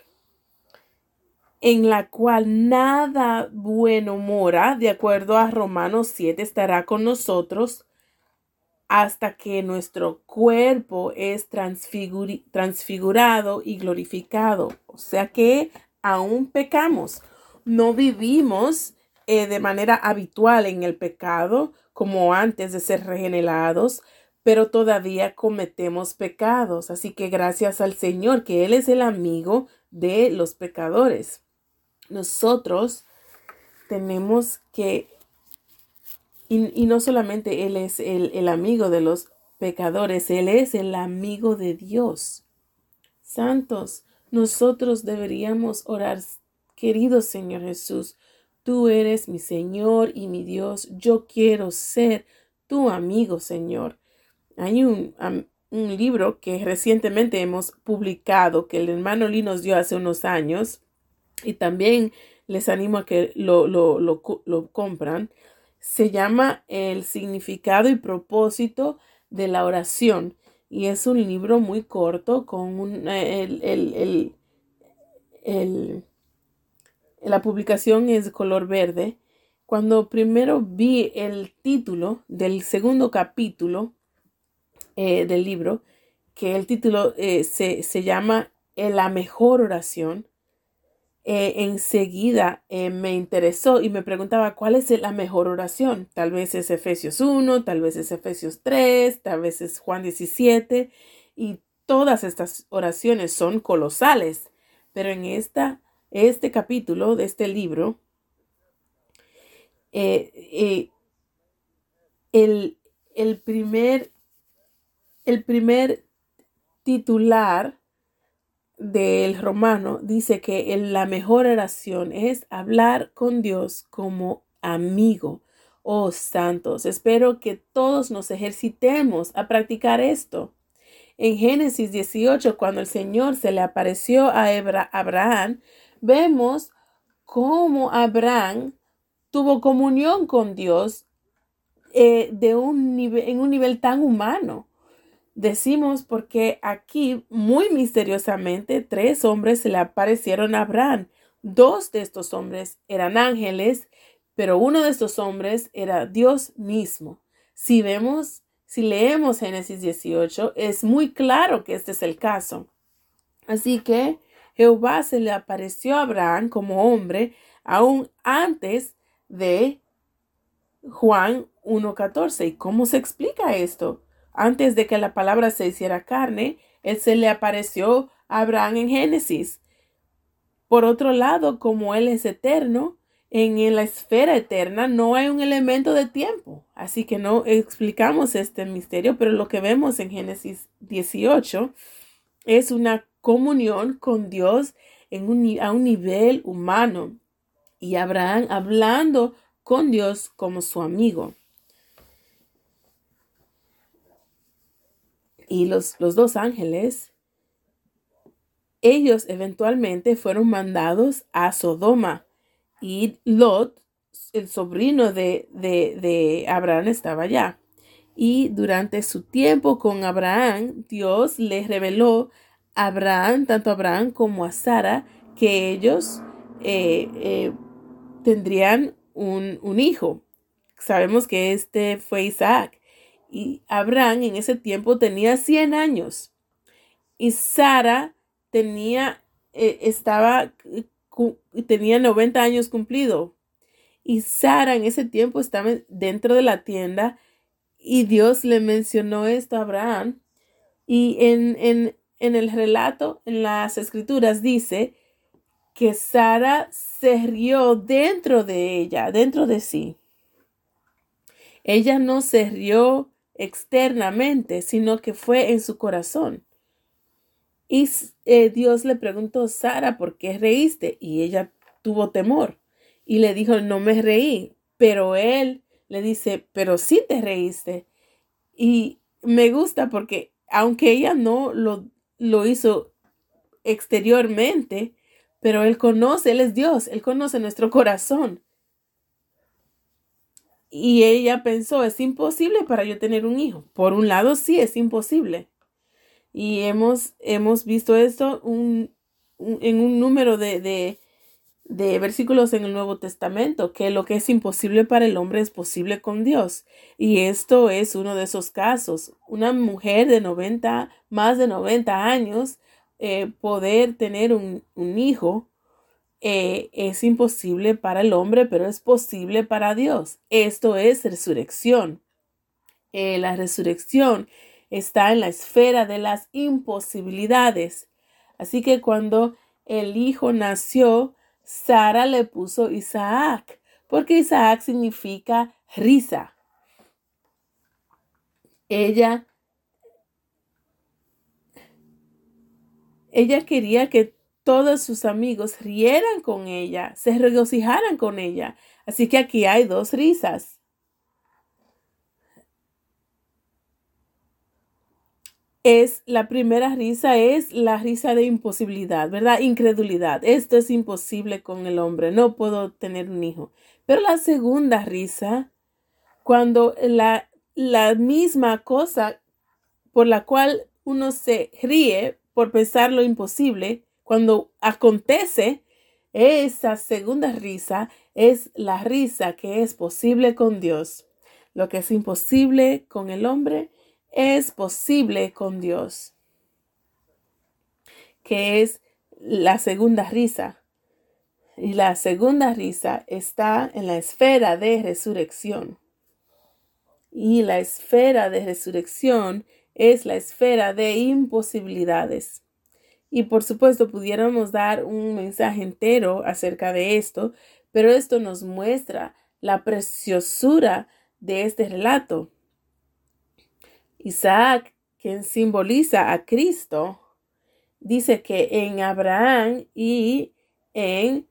B: en la cual nada bueno mora, de acuerdo a Romanos 7, estará con nosotros hasta que nuestro cuerpo es transfigurado y glorificado. O sea que aún pecamos. No vivimos de manera habitual en el pecado como antes de ser regenerados, pero todavía cometemos pecados. Así que gracias al Señor que Él es el amigo de los pecadores. Nosotros tenemos que, y no solamente Él es el amigo de los pecadores, Él es el amigo de Dios. Santos, nosotros deberíamos orar, querido Señor Jesús, tú eres mi Señor y mi Dios, yo quiero ser tu amigo, Señor. Hay un libro que recientemente hemos publicado, que el hermano Lee nos dio hace unos años, y también les animo a que lo compran. Se llama El significado y propósito de la oración. Y es un libro muy corto con la publicación es de color verde. Cuando primero vi el título del segundo capítulo del libro, que el título se llama La mejor oración, enseguida me interesó y me preguntaba cuál es la mejor oración. Tal vez es Efesios 1, tal vez es Efesios 3, tal vez es Juan 17, y todas estas oraciones son colosales. Pero en este capítulo de este libro, el primer titular del romano dice que la mejor oración es hablar con Dios como amigo. Oh, santos, espero que todos nos ejercitemos a practicar esto. En Génesis 18, cuando el Señor se le apareció a Abraham, vemos cómo Abraham tuvo comunión con Dios en un nivel tan humano. Decimos porque aquí muy misteriosamente 3 hombres se le aparecieron a Abraham. 2 de estos hombres eran ángeles, pero uno de estos hombres era Dios mismo. Si leemos Génesis 18, es muy claro que este es el caso. Así que Jehová se le apareció a Abraham como hombre aún antes de Juan 1:14. ¿Y cómo se explica esto? Antes de que la palabra se hiciera carne, Él se le apareció a Abraham en Génesis. Por otro lado, como Él es eterno, en la esfera eterna no hay un elemento de tiempo. Así que no explicamos este misterio, pero lo que vemos en Génesis 18 es una comunión con Dios a un nivel humano. Y Abraham hablando con Dios como su amigo. Y los 2 ángeles, ellos eventualmente fueron mandados a Sodoma. Y Lot, el sobrino de Abraham, estaba allá. Y durante su tiempo con Abraham, Dios le reveló a Abraham, tanto a Abraham como a Sara, que ellos tendrían un hijo. Sabemos que este fue Isaac. Y Abraham en ese tiempo tenía 100 años. Y Sara estaba tenía 90 años cumplido. Y Sara en ese tiempo estaba dentro de la tienda y Dios le mencionó esto a Abraham. Y en el relato, en las escrituras, dice que Sara se rió dentro de ella, dentro de sí. Ella no se rió externamente, sino que fue en su corazón. Y Dios le preguntó, Sara, ¿por qué reíste? Y ella tuvo temor y le dijo, no me reí. Pero él le dice, pero sí te reíste. Y me gusta porque aunque ella no lo hizo exteriormente, pero él es Dios, él conoce nuestro corazón. Y ella pensó, es imposible para yo tener un hijo. Por un lado, sí, es imposible. Y hemos visto esto en un número de versículos en el Nuevo Testamento, que lo que es imposible para el hombre es posible con Dios. Y esto es uno de esos casos. Una mujer de más de 90 años, poder tener un hijo, es imposible para el hombre, pero es posible para Dios. Esto es resurrección. La resurrección está en la esfera de las imposibilidades. Así que cuando el hijo nació, Sara le puso Isaac, porque Isaac significa risa. Ella quería que todos sus amigos rieran con ella, se regocijaran con ella. Así que aquí hay dos risas. La primera risa es la risa de imposibilidad, ¿verdad? Incredulidad. Esto es imposible con el hombre. No puedo tener un hijo. Pero la segunda risa, cuando la misma cosa por la cual uno se ríe por pensar lo imposible, cuando acontece, esa segunda risa es la risa que es posible con Dios. Lo que es imposible con el hombre es posible con Dios, que es la segunda risa. Y la segunda risa está en la esfera de resurrección. Y la esfera de resurrección es la esfera de imposibilidades. Y por supuesto pudiéramos dar un mensaje entero acerca de esto, pero esto nos muestra la preciosura de este relato. Isaac, quien simboliza a Cristo, dice que en Abraham y en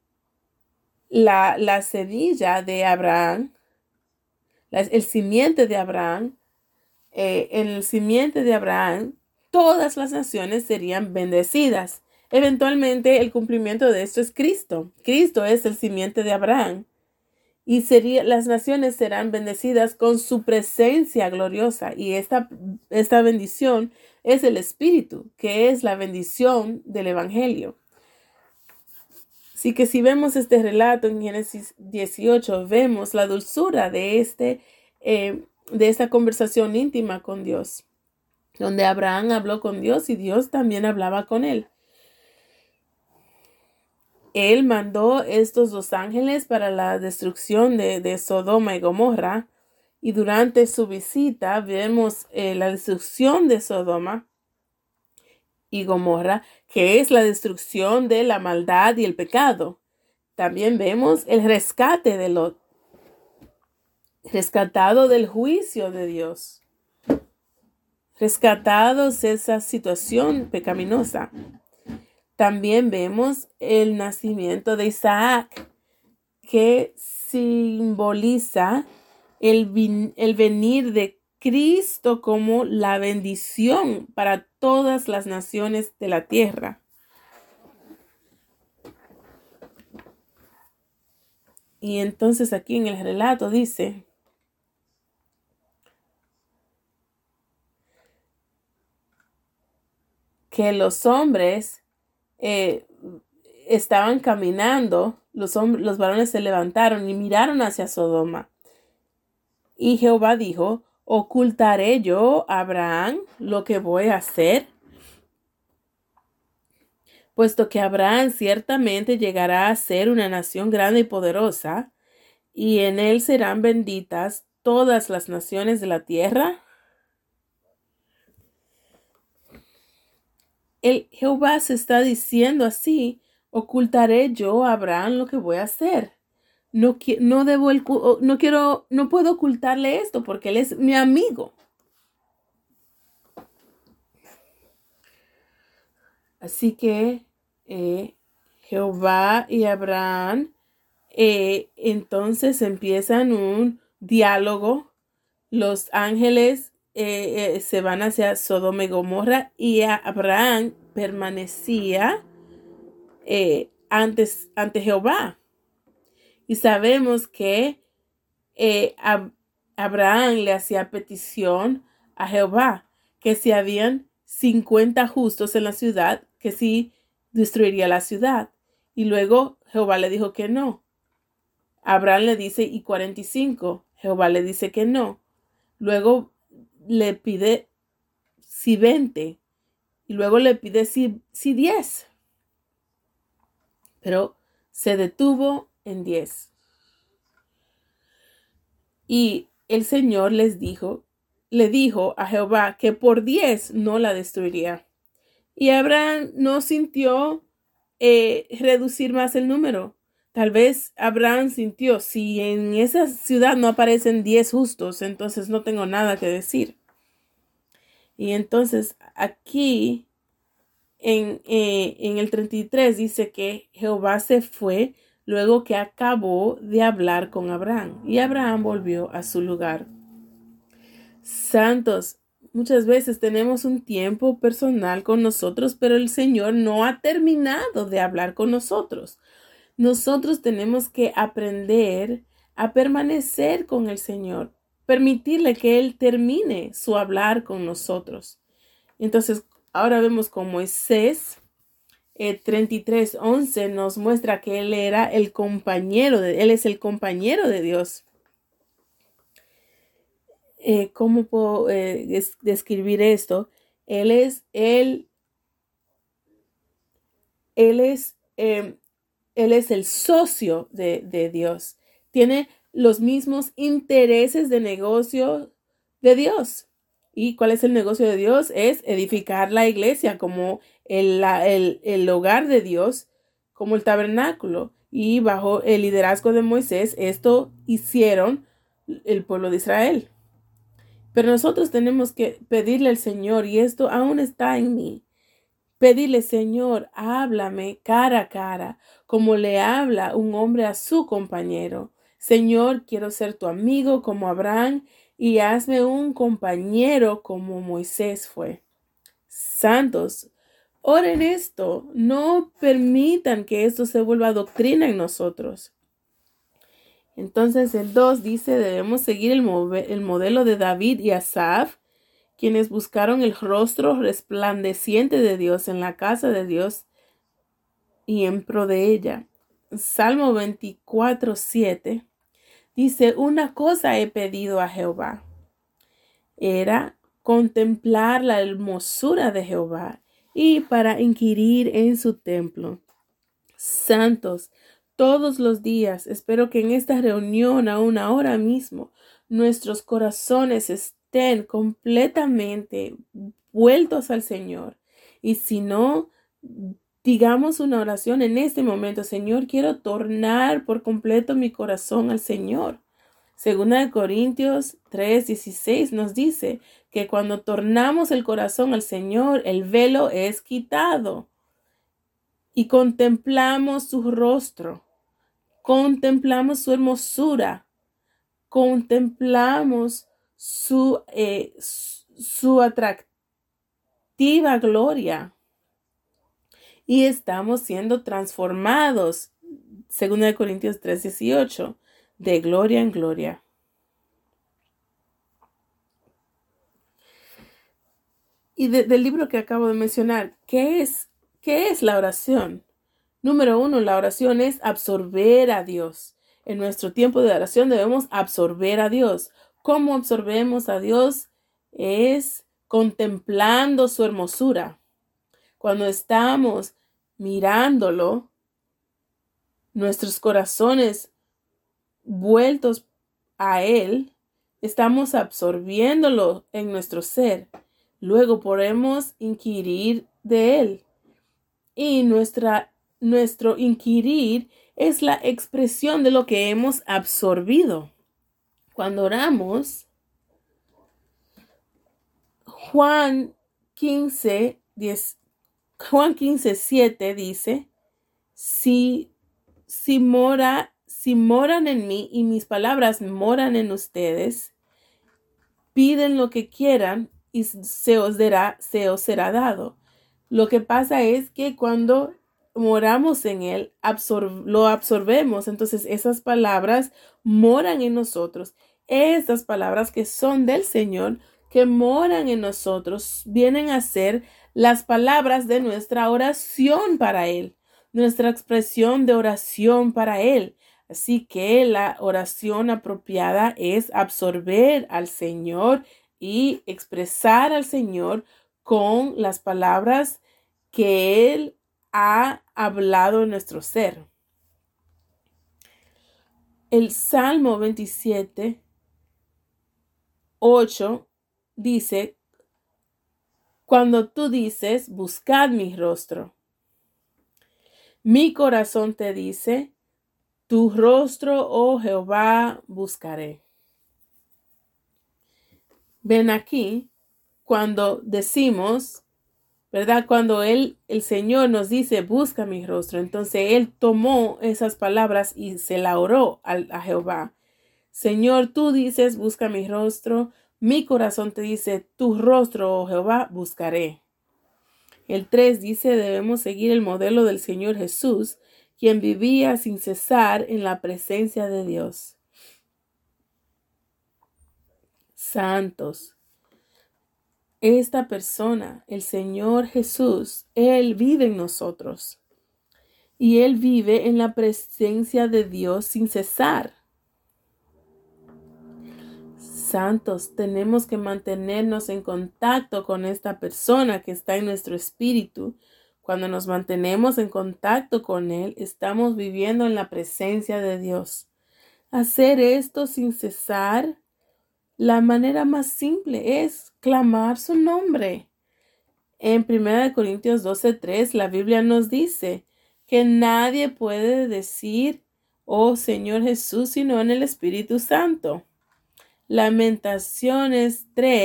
B: la semilla de Abraham, el simiente de Abraham, en el simiente de Abraham, todas las naciones serían bendecidas. Eventualmente el cumplimiento de esto es Cristo. Cristo es el simiente de Abraham. Y las naciones serán bendecidas con su presencia gloriosa. Y esta bendición es el Espíritu, que es la bendición del Evangelio. Así que si vemos este relato en Génesis 18, vemos la dulzura de esta conversación íntima con Dios, donde Abraham habló con Dios y Dios también hablaba con él. Él mandó estos dos ángeles para la destrucción de Sodoma y Gomorra, y durante su visita vemos la destrucción de Sodoma y Gomorra, que es la destrucción de la maldad y el pecado. También vemos el rescate de Lot, rescatado del juicio de Dios, rescatados de esa situación pecaminosa. También vemos el nacimiento de Isaac, que simboliza el venir de Cristo como la bendición para todas las naciones de la tierra. Y entonces aquí en el relato dice que los hombres estaban caminando, los varones se levantaron y miraron hacia Sodoma. Y Jehová dijo, ¿ocultaré yo a Abraham lo que voy a hacer? puesto que Abraham ciertamente llegará a ser una nación grande y poderosa, y en él serán benditas todas las naciones de la tierra. El Jehová se está diciendo así: ocultaré yo a Abraham lo que voy a hacer. No puedo ocultarle esto porque él es mi amigo. Así que Jehová y Abraham entonces empiezan un diálogo. Los ángeles se van hacia Sodoma y Gomorra, y Abraham permanecía ante Jehová. Y sabemos que Abraham le hacía petición a Jehová que si habían 50 justos en la ciudad, que sí destruiría la ciudad. Y luego Jehová le dijo que no. Abraham le dice, y 45. Jehová le dice que no. Luego le pide si 20. Y luego le pide si 10. Pero se detuvo en 10. Y el Señor le dijo a Jehová que por 10 no la destruiría. Y Abraham no sintió reducir más el número. Tal vez Abraham sintió, si en esa ciudad no aparecen 10 justos, entonces no tengo nada que decir. Y entonces aquí en el 33 dice que Jehová se fue luego que acabó de hablar con Abraham, y Abraham volvió a su lugar. Santos, muchas veces tenemos un tiempo personal con nosotros, pero el Señor no ha terminado de hablar con nosotros. Nosotros tenemos que aprender a permanecer con el Señor, permitirle que Él termine su hablar con nosotros. Entonces, ahora vemos con Moisés. 33:11 nos muestra que él era el compañero él es el compañero de Dios. ¿Cómo puedo describir esto? Él es el socio de Dios. Tiene los mismos intereses de negocio de Dios. ¿Y cuál es el negocio de Dios? Es edificar la iglesia como el hogar de Dios, como el tabernáculo. Y bajo el liderazgo de Moisés, esto hicieron el pueblo de Israel. Pero nosotros tenemos que pedirle al Señor, y esto aún está en mí. Pedirle: Señor, háblame cara a cara, como le habla un hombre a su compañero. Señor, quiero ser tu amigo como Abraham, y hazme un compañero como Moisés fue. Santos, oren esto. No permitan que esto se vuelva doctrina en nosotros. Entonces el 2 dice: debemos seguir el modelo de David y Asaf, quienes buscaron el rostro resplandeciente de Dios en la casa de Dios y en pro de ella. Salmo 24:7 dice: una cosa he pedido a Jehová. Era contemplar la hermosura de Jehová y para inquirir en su templo. Santos, todos los días, espero que en esta reunión, aún ahora mismo, nuestros corazones estén completamente vueltos al Señor. Y si no, digamos una oración en este momento: Señor, quiero tornar por completo mi corazón al Señor. Segunda de Corintios 3:16 nos dice que cuando tornamos el corazón al Señor, el velo es quitado y contemplamos su rostro, contemplamos su hermosura, contemplamos su atractiva gloria, y estamos siendo transformados, segunda de Corintios 3:18, de gloria en gloria. Y del libro que acabo de mencionar, ¿qué es la oración? Número 1, la oración es absorber a Dios. En nuestro tiempo de oración debemos absorber a Dios. ¿Cómo absorbemos a Dios? Es contemplando su hermosura. Cuando estamos mirándolo, nuestros corazones vueltos a Él, estamos absorbiéndolo en nuestro ser. Luego podemos inquirir de Él. Y nuestro inquirir es la expresión de lo que hemos absorbido. Cuando oramos, Juan 15:7 dice, si moran en mí y mis palabras moran en ustedes, piden lo que quieran y se os será dado. Lo que pasa es que cuando moramos en Él, lo absorbemos. Entonces esas palabras moran en nosotros. Estas palabras que son del Señor, que moran en nosotros, vienen a ser las palabras de nuestra oración para Él, nuestra expresión de oración para Él. Así que la oración apropiada es absorber al Señor y expresar al Señor con las palabras que Él ha hablado en nuestro ser. El Salmo 27:8 dice, cuando tú dices, buscad mi rostro, mi corazón te dice, tu rostro, oh Jehová, buscaré. Ven aquí, cuando decimos, ¿verdad? Cuando el Señor nos dice, busca mi rostro, entonces Él tomó esas palabras y se la oró a Jehová. Señor, tú dices, busca mi rostro, mi corazón te dice, tu rostro, oh Jehová, buscaré. El 3 dice, debemos seguir el modelo del Señor Jesús, quien vivía sin cesar en la presencia de Dios. Santos. Esta persona, el Señor Jesús, Él vive en nosotros. Y Él vive en la presencia de Dios sin cesar. Santos, tenemos que mantenernos en contacto con esta persona que está en nuestro espíritu. Cuando nos mantenemos en contacto con Él, estamos viviendo en la presencia de Dios. Hacer esto sin cesar, la manera más simple es clamar su nombre. En 1 Corintios 12:3, la Biblia nos dice que nadie puede decir, oh Señor Jesús, sino en el Espíritu Santo. Lamentaciones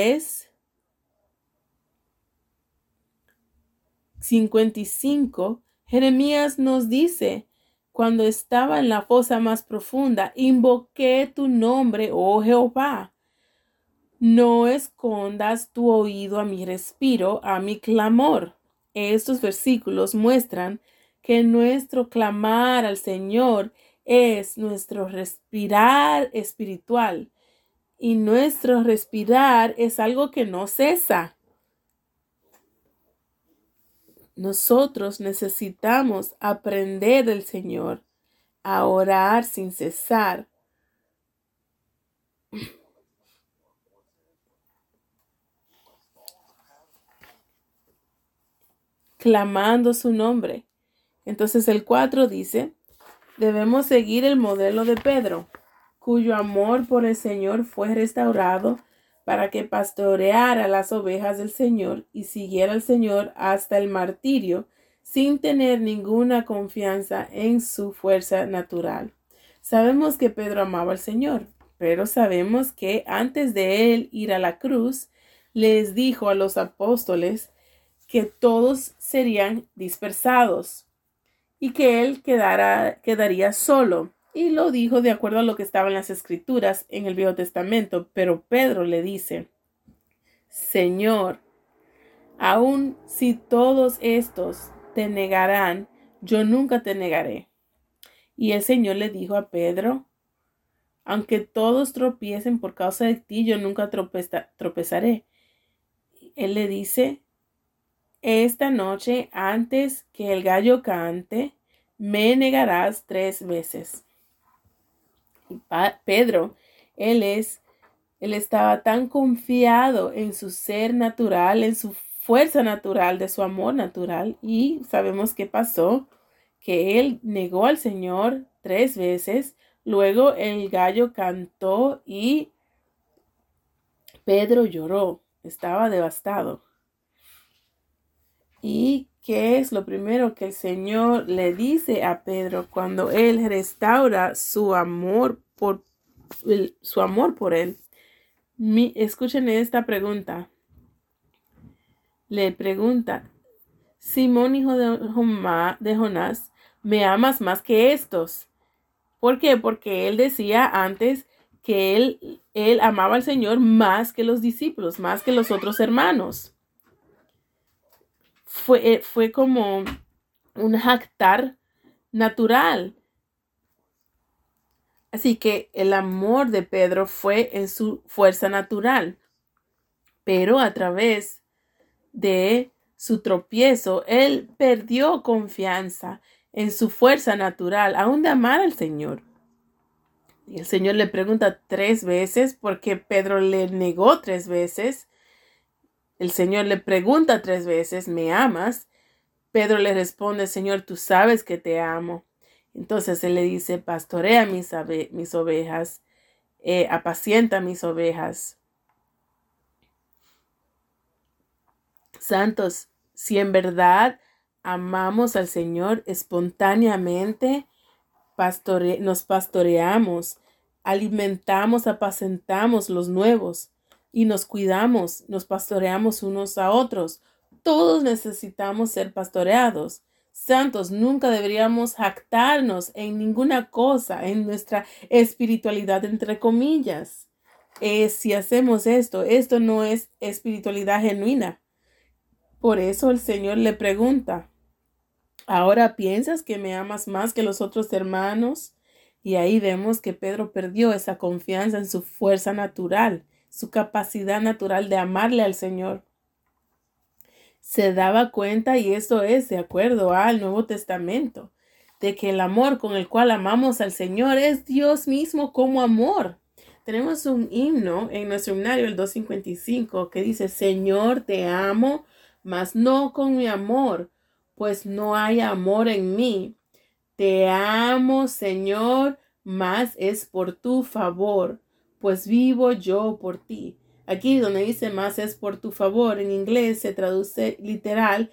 B: 3:55, Jeremías nos dice, cuando estaba en la fosa más profunda, invoqué tu nombre, oh Jehová. No escondas tu oído a mi respiro, a mi clamor. Estos versículos muestran que nuestro clamar al Señor es nuestro respirar espiritual. Y nuestro respirar es algo que no cesa. Nosotros necesitamos aprender del Señor a orar sin cesar. Clamando su nombre. Entonces el 4 dice, debemos seguir el modelo de Pedro, cuyo amor por el Señor fue restaurado para que pastoreara las ovejas del Señor y siguiera al Señor hasta el martirio, sin tener ninguna confianza en su fuerza natural. Sabemos que Pedro amaba al Señor, pero sabemos que antes de él ir a la cruz, les dijo a los apóstoles que todos serían dispersados y que él quedaría solo. Y lo dijo de acuerdo a lo que estaba en las Escrituras en el Viejo Testamento. Pero Pedro le dice, Señor, aun si todos estos te negarán, yo nunca te negaré. Y el Señor le dijo a Pedro, aunque todos tropiecen por causa de ti, yo nunca tropezaré. Él le dice, esta noche, antes que el gallo cante, me negarás 3 veces. Y Pedro, él estaba tan confiado en su ser natural, en su fuerza natural, de su amor natural. Y sabemos qué pasó, que él negó al Señor 3 veces. Luego el gallo cantó y Pedro lloró, estaba devastado. ¿Y qué es lo primero que el Señor le dice a Pedro cuando él restaura su amor por él? Escuchen esta pregunta. Le pregunta: Simón, hijo de Jonás, ¿me amas más que estos? ¿Por qué? Porque él decía antes que él amaba al Señor más que los discípulos, más que los otros hermanos. Fue como un jactar natural. Así que el amor de Pedro fue en su fuerza natural, pero a través de su tropiezo, él perdió confianza en su fuerza natural, aún de amar al Señor. Y el Señor le pregunta 3 veces, porque Pedro le negó 3 veces. El Señor le pregunta 3 veces: ¿me amas? Pedro le responde: Señor, tú sabes que te amo. Entonces él le dice: pastorea mis ovejas, apacienta mis ovejas. Santos, si en verdad amamos al Señor, espontáneamente nos pastoreamos, alimentamos, apacentamos los nuevos y nos cuidamos, nos pastoreamos unos a otros. Todos necesitamos ser pastoreados. Santos, nunca deberíamos jactarnos en ninguna cosa, en nuestra espiritualidad, entre comillas. Si hacemos esto no es espiritualidad genuina. Por eso el Señor le pregunta: ¿ahora piensas que me amas más que los otros hermanos? Y ahí vemos que Pedro perdió esa confianza en su fuerza natural, su capacidad natural de amarle al Señor. Se daba cuenta, y esto es de acuerdo al Nuevo Testamento, de que el amor con el cual amamos al Señor es Dios mismo como amor. Tenemos un himno en nuestro himnario, el 255, que dice: Señor, te amo, mas no con mi amor, pues no hay amor en mí. Te amo, Señor, mas es por tu favor, pues vivo yo por ti. Aquí donde dice más es por tu favor, en inglés se traduce literal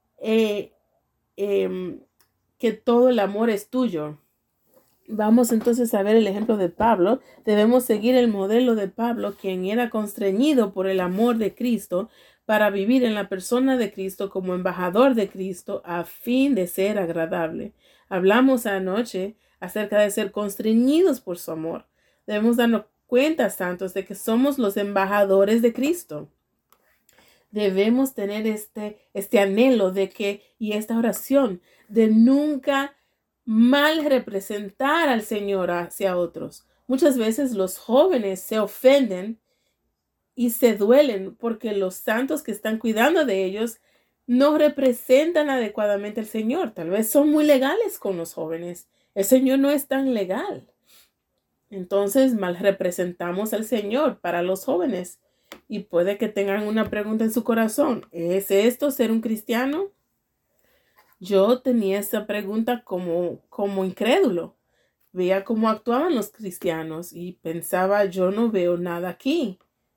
B: que todo el amor es tuyo. Vamos entonces a ver el ejemplo de Pablo. Debemos seguir el modelo de Pablo, quien era constreñido por el amor de Cristo para vivir en la persona de Cristo como embajador de Cristo a fin de ser agradable. Hablamos anoche acerca de ser constreñidos por su amor. Debemos darnos cuenta, santos, de que somos los embajadores de Cristo. Debemos tener este anhelo de que, y esta oración, de nunca mal representar al Señor hacia otros. Muchas veces los jóvenes se ofenden y se duelen porque los santos que están cuidando de ellos no representan adecuadamente al Señor. Tal vez son muy legales con los jóvenes. El Señor no es tan legal. Entonces mal representamos al Señor para los jóvenes. Y puede que tengan una pregunta en su corazón: ¿es esto ser un cristiano? Yo tenía esa pregunta como incrédulo. Veía cómo actuaban los cristianos y pensaba: yo no veo nada aquí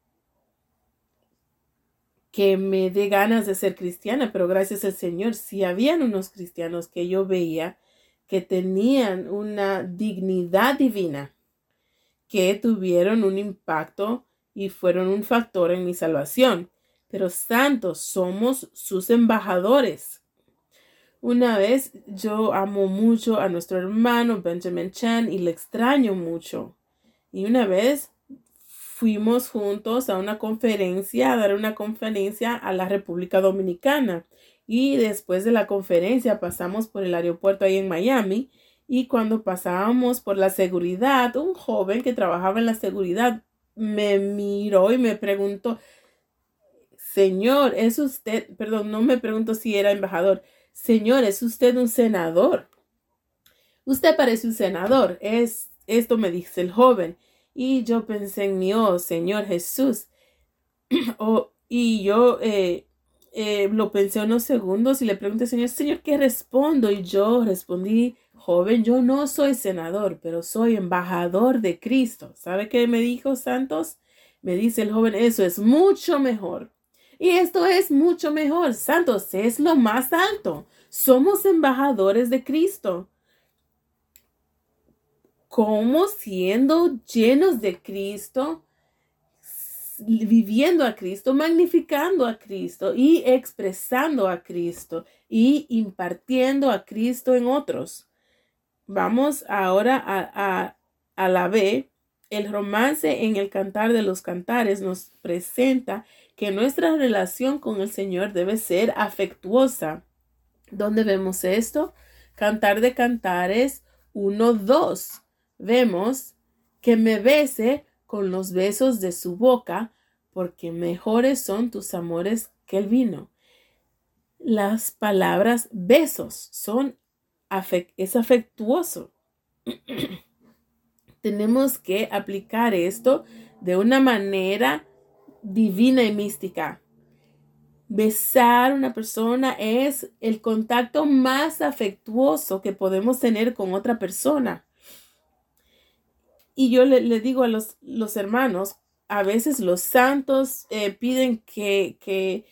B: que me dé ganas de ser cristiana. Pero gracias al Señor, sí habían unos cristianos que yo veía que tenían una dignidad divina, que tuvieron un impacto y fueron un factor en mi salvación. Pero santos, somos sus embajadores. Una vez, yo amo mucho a nuestro hermano Benjamin Chan y le extraño mucho. Y una vez fuimos juntos a una conferencia, a dar una conferencia a la República Dominicana. Y después de la conferencia pasamos por el aeropuerto ahí en Miami. Y cuando pasábamos por la seguridad, un joven que trabajaba en la seguridad me miró y me preguntó: Señor, ¿es usted? Perdón, no me preguntó si era embajador. Señor, ¿es usted un senador? Usted parece un senador. Esto me dice el joven. Y yo pensé en mí: oh, Señor Jesús. Y yo lo pensé unos segundos y le pregunté, Señor, ¿qué respondo? Y yo respondí, joven, yo no soy senador, pero soy embajador de Cristo. ¿Sabe qué me dijo Santos? Me dice el joven, eso es mucho mejor. Y esto es mucho mejor. Santos, es lo más alto. Somos embajadores de Cristo. ¿Cómo? Siendo llenos de Cristo, viviendo a Cristo, magnificando a Cristo y expresando a Cristo y impartiendo a Cristo en otros. Vamos ahora a la B. El romance en el Cantar de los Cantares nos presenta que nuestra relación con el Señor debe ser afectuosa. ¿Dónde vemos esto? Cantar de Cantares 1:2. Vemos que me bese con los besos de su boca, porque mejores son tus amores que el vino. Las palabras besos es afectuoso. Tenemos que aplicar esto de una manera divina y mística. Besar a una persona es el contacto más afectuoso que podemos tener con otra persona. Y yo le digo a los hermanos, a veces los santos piden que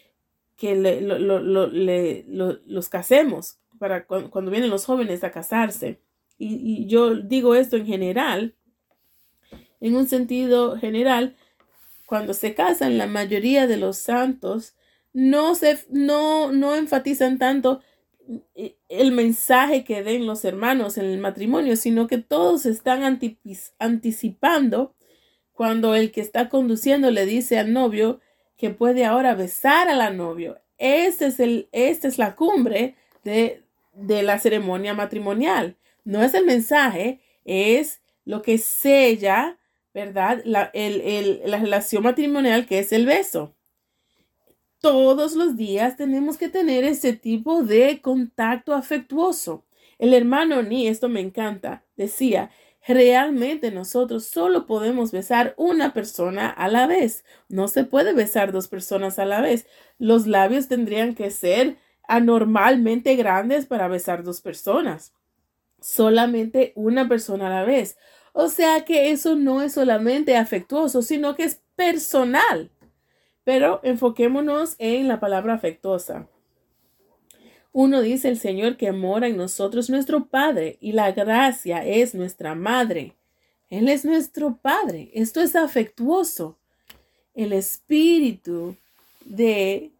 B: los casemos para cuando vienen los jóvenes a casarse. Y yo digo esto en general, en un sentido general, cuando se casan, la mayoría de los santos no enfatizan tanto el mensaje que den los hermanos en el matrimonio, sino que todos están anticipando cuando el que está conduciendo le dice al novio que puede ahora besar a la novia. Esta es la cumbre de la ceremonia matrimonial. No es el mensaje, es lo que sella, ¿verdad? La relación matrimonial, que es el beso. Todos los días tenemos que tener ese tipo de contacto afectuoso. El hermano Ni, esto me encanta, decía, realmente nosotros solo podemos besar una persona a la vez. No se puede besar dos personas a la vez. Los labios tendrían que ser anormalmente grandes para besar dos personas. Solamente una persona a la vez. O sea que eso no es solamente afectuoso, sino que es personal. Pero enfoquémonos en la palabra afectuosa. Uno dice el Señor que mora en nosotros, nuestro Padre, y la gracia es nuestra madre. Él es nuestro Padre. Esto es afectuoso. El espíritu de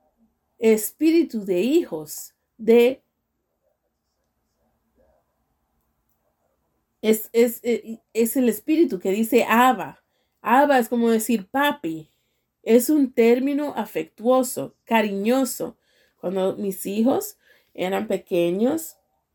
B: hijos, es el espíritu que dice Abba. Abba es como decir papi. Es un término afectuoso, cariñoso. Cuando mis hijos eran pequeños,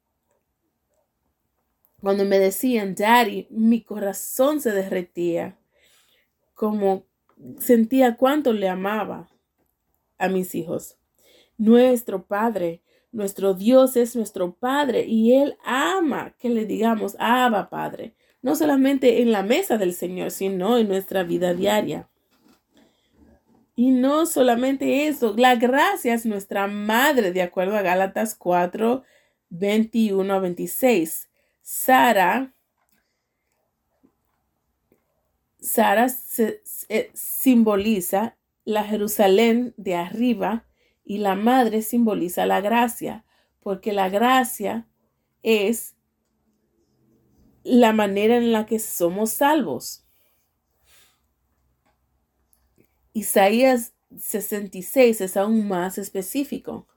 B: cuando me decían Daddy, mi corazón se derretía. Como sentía cuánto le amaba a mis hijos. Nuestro Padre, nuestro Dios es nuestro Padre y Él ama que le digamos Abba Padre. No solamente en la mesa del Señor, sino en nuestra vida diaria. Y no solamente eso, la gracia es nuestra madre, de acuerdo a Gálatas 4, 21 a 26. Sara simboliza la Jerusalén de arriba y la madre simboliza la gracia, porque la gracia es la manera en la que somos salvos. Isaías 66 es aún más específico.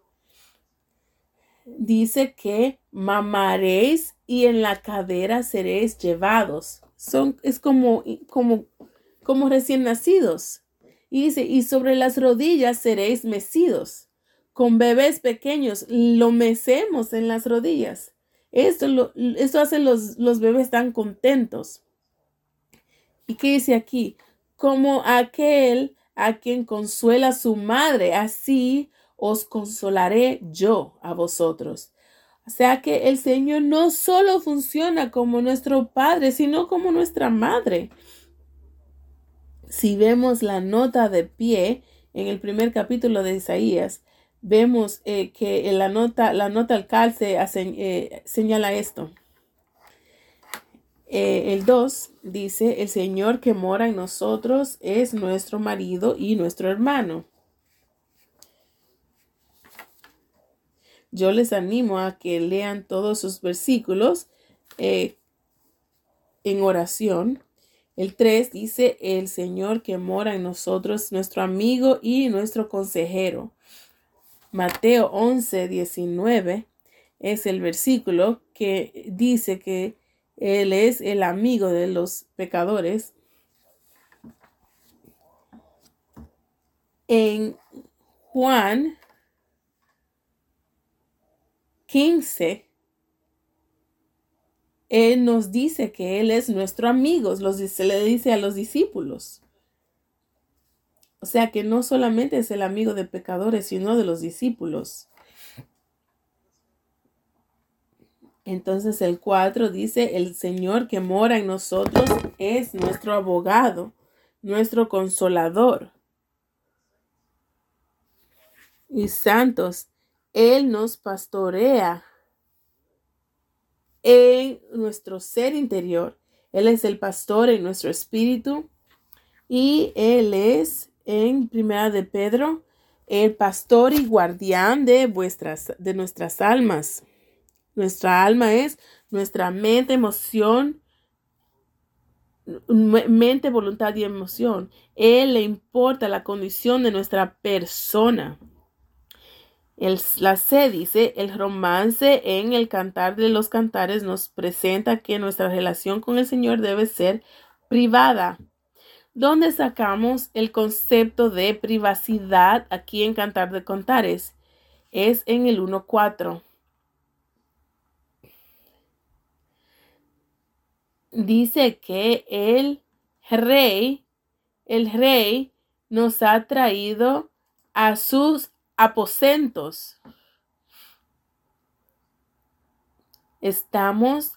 B: Dice que mamaréis y en la cadera seréis llevados. Es como recién nacidos. Y dice, y sobre las rodillas seréis mecidos. Con bebés pequeños lo mecemos en las rodillas. Esto hace los bebés tan contentos. ¿Y qué dice aquí? Como aquel a quien consuela su madre, así os consolaré yo a vosotros. O sea que el Señor no solo funciona como nuestro Padre, sino como nuestra madre. Si vemos la nota de pie en el primer capítulo de Isaías, vemos que la nota al calce señala esto. El 2 dice, el Señor que mora en nosotros es nuestro marido y nuestro hermano. Yo les animo a que lean todos sus versículos en oración. El 3 dice, el Señor que mora en nosotros, nuestro amigo y nuestro consejero. Mateo 11:19 es el versículo que dice que Él es el amigo de los pecadores. En Juan 15, Él nos dice que Él es nuestro amigo, se le dice a los discípulos. O sea que no solamente es el amigo de pecadores, sino de los discípulos. Entonces el 4 dice, el Señor que mora en nosotros es nuestro abogado, nuestro consolador. Y santos, Él nos pastorea en nuestro ser interior. Él es el pastor en nuestro espíritu. Y Él es, en Primera de Pedro, el pastor y guardián de nuestras almas. Nuestra alma es nuestra mente, voluntad y emoción. Él le importa la condición de nuestra persona. La C dice, el romance en el Cantar de los Cantares nos presenta que nuestra relación con el Señor debe ser privada. ¿Dónde sacamos el concepto de privacidad aquí en Cantar de Cantares? Es en el 1:4. Dice que el rey nos ha traído a sus aposentos. Estamos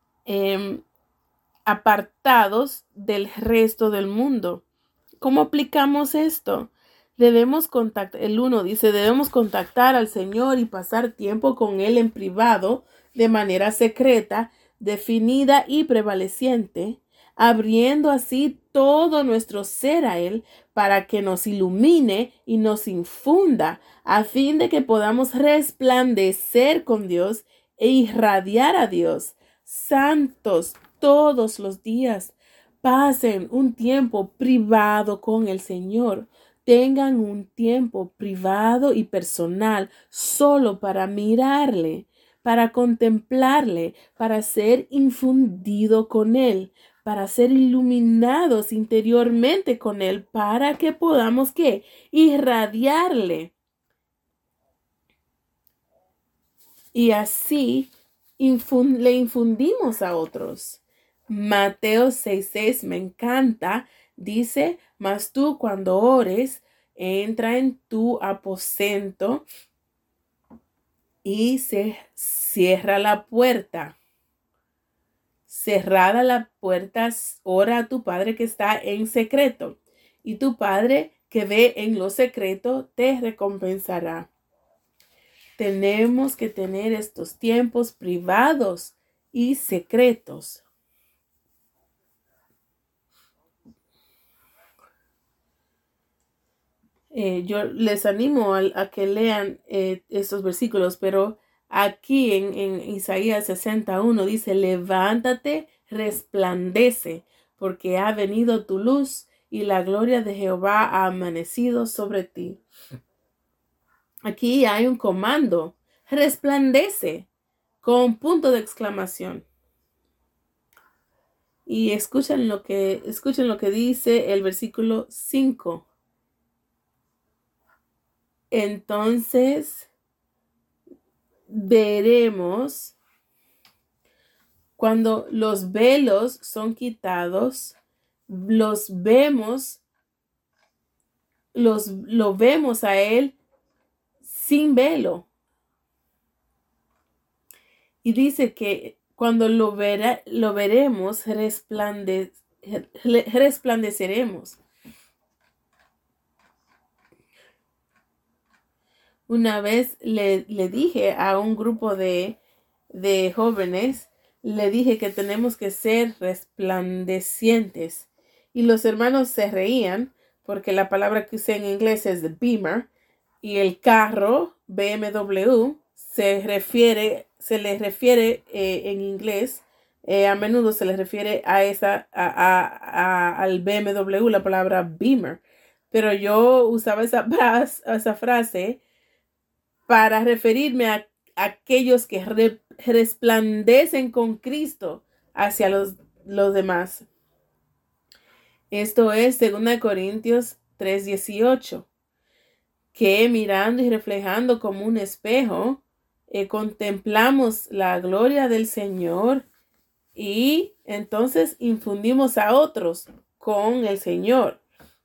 B: apartados del resto del mundo. ¿Cómo aplicamos esto? El 1 dice, debemos contactar al Señor y pasar tiempo con Él en privado, de manera secreta, definida y prevaleciente, abriendo así todo nuestro ser a Él para que nos ilumine y nos infunda, a fin de que podamos resplandecer con Dios e irradiar a Dios. Santos, todos los días, pasen un tiempo privado con el Señor. Tengan un tiempo privado y personal solo para mirarle, para contemplarle, para ser infundido con Él, para ser iluminados interiormente con Él, para que podamos, ¿qué? Irradiarle. Y así le infundimos a otros. Mateo 6:6 me encanta. Dice, mas tú cuando ores, entra en tu aposento y se cierra la puerta. Cerrada la puerta, ora a tu Padre que está en secreto. Y tu Padre que ve en lo secreto te recompensará. Tenemos que tener estos tiempos privados y secretos. Yo les animo a que lean estos versículos, pero aquí en Isaías 61 dice, levántate, resplandece, porque ha venido tu luz y la gloria de Jehová ha amanecido sobre ti. Aquí hay un comando, resplandece, con punto de exclamación. Y escuchen lo que dice el versículo 5. Entonces veremos cuando los velos son quitados, lo vemos a Él sin velo. Y dice que cuando lo veremos, resplandeceremos. Una vez le dije a un grupo de jóvenes, le dije que tenemos que ser resplandecientes. Y los hermanos se reían porque la palabra que usé en inglés es beamer y el carro BMW se le refiere en inglés, a menudo se le refiere a al BMW la palabra beamer. Pero yo usaba esa frase para referirme a aquellos que resplandecen con Cristo hacia los demás. Esto es 2 Corintios 3:18, que mirando y reflejando como un espejo, contemplamos la gloria del Señor y entonces infundimos a otros con el Señor.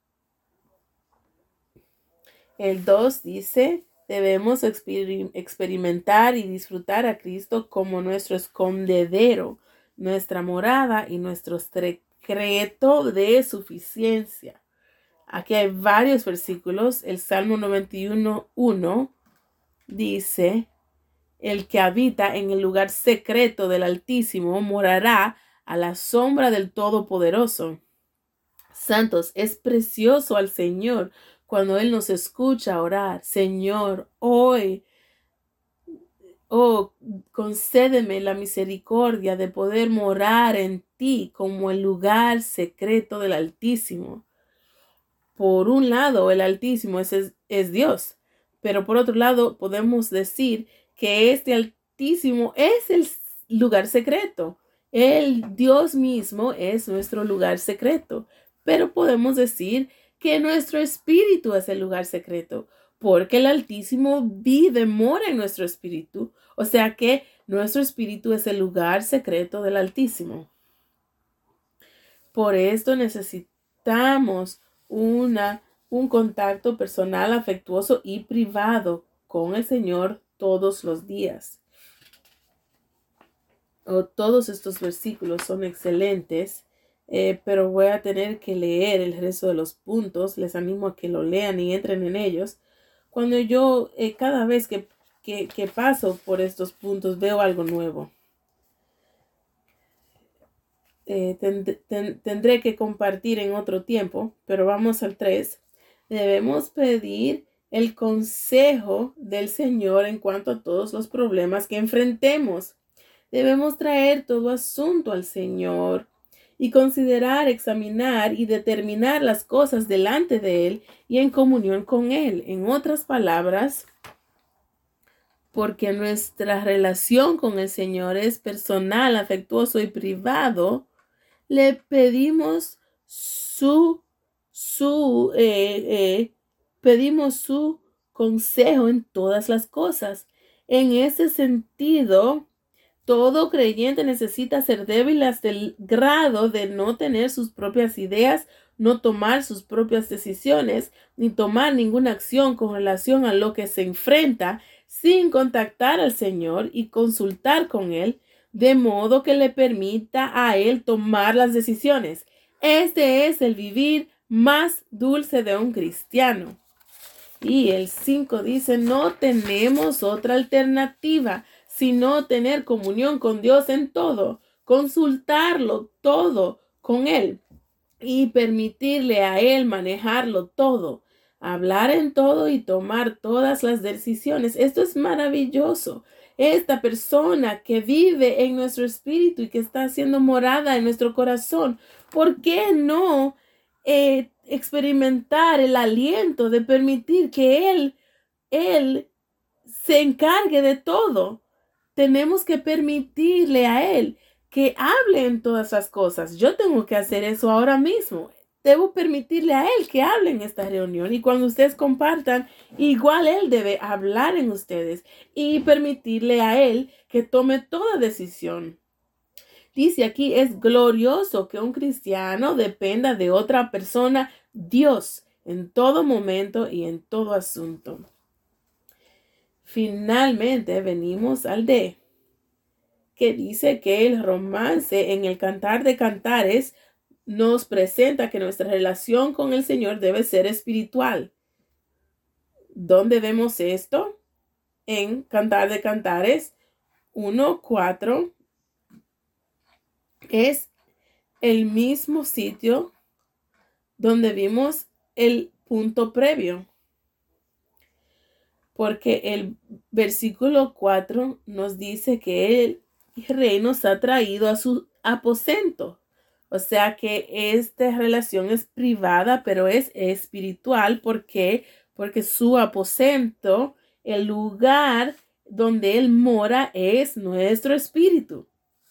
B: El 2 dice: debemos experimentar y disfrutar a Cristo como nuestro escondedero, nuestra morada y nuestro secreto de suficiencia. Aquí hay varios versículos. El Salmo 91:1 dice: el que habita en el lugar secreto del Altísimo morará a la sombra del Todopoderoso. Santos, es precioso al Señor cuando Él nos escucha orar. Señor, hoy, concédeme la misericordia de poder morar en ti como el lugar secreto del Altísimo. Por un lado, el Altísimo es Dios, pero por otro lado, podemos decir que este Altísimo es el lugar secreto. El Dios mismo es nuestro lugar secreto, pero podemos decir que nuestro espíritu es el lugar secreto, porque el Altísimo vive, mora en nuestro espíritu, o sea que nuestro espíritu es el lugar secreto del Altísimo. Por esto necesitamos un contacto personal, afectuoso y privado con el Señor todos los días. Todos estos versículos son excelentes, pero voy a tener que leer el resto de los puntos. Les animo a que lo lean y entren en ellos. Cuando yo, cada vez que paso por estos puntos, veo algo nuevo. Tendré que compartir en otro tiempo, pero vamos al 3. Debemos pedir el consejo del Señor en cuanto a todos los problemas que enfrentemos. Debemos traer todo asunto al Señor y considerar, examinar y determinar las cosas delante de Él y en comunión con Él. En otras palabras, porque nuestra relación con el Señor es personal, afectuoso y privado, le pedimos pedimos su consejo en todas las cosas. En ese sentido, todo creyente necesita ser débil hasta el grado de no tener sus propias ideas, no tomar sus propias decisiones, ni tomar ninguna acción con relación a lo que se enfrenta sin contactar al Señor y consultar con Él, de modo que le permita a Él tomar las decisiones. Este es el vivir más dulce de un cristiano. Y el 5 dice: no tenemos otra alternativa sino tener comunión con Dios en todo, consultarlo todo con Él y permitirle a Él manejarlo todo, hablar en todo y tomar todas las decisiones. Esto es maravilloso. Esta persona que vive en nuestro espíritu y que está haciendo morada en nuestro corazón, ¿por qué no experimentar el aliento de permitir que Él se encargue de todo? Tenemos que permitirle a Él que hable en todas las cosas. Yo tengo que hacer eso ahora mismo. Debo permitirle a Él que hable en esta reunión. Y cuando ustedes compartan, igual Él debe hablar en ustedes y permitirle a Él que tome toda decisión. Dice aquí: es glorioso que un cristiano dependa de otra persona, Dios, en todo momento y en todo asunto. Finalmente venimos al D, que dice que el romance en el Cantar de Cantares nos presenta que nuestra relación con el Señor debe ser espiritual. ¿Dónde vemos esto? en Cantar de Cantares 1:4 es el mismo sitio donde vimos el punto previo. Porque el versículo 4 nos dice que el rey nos ha traído a su aposento. O sea que esta relación es privada, pero es espiritual. ¿Por qué? Porque su aposento, el lugar donde él mora, es nuestro espíritu.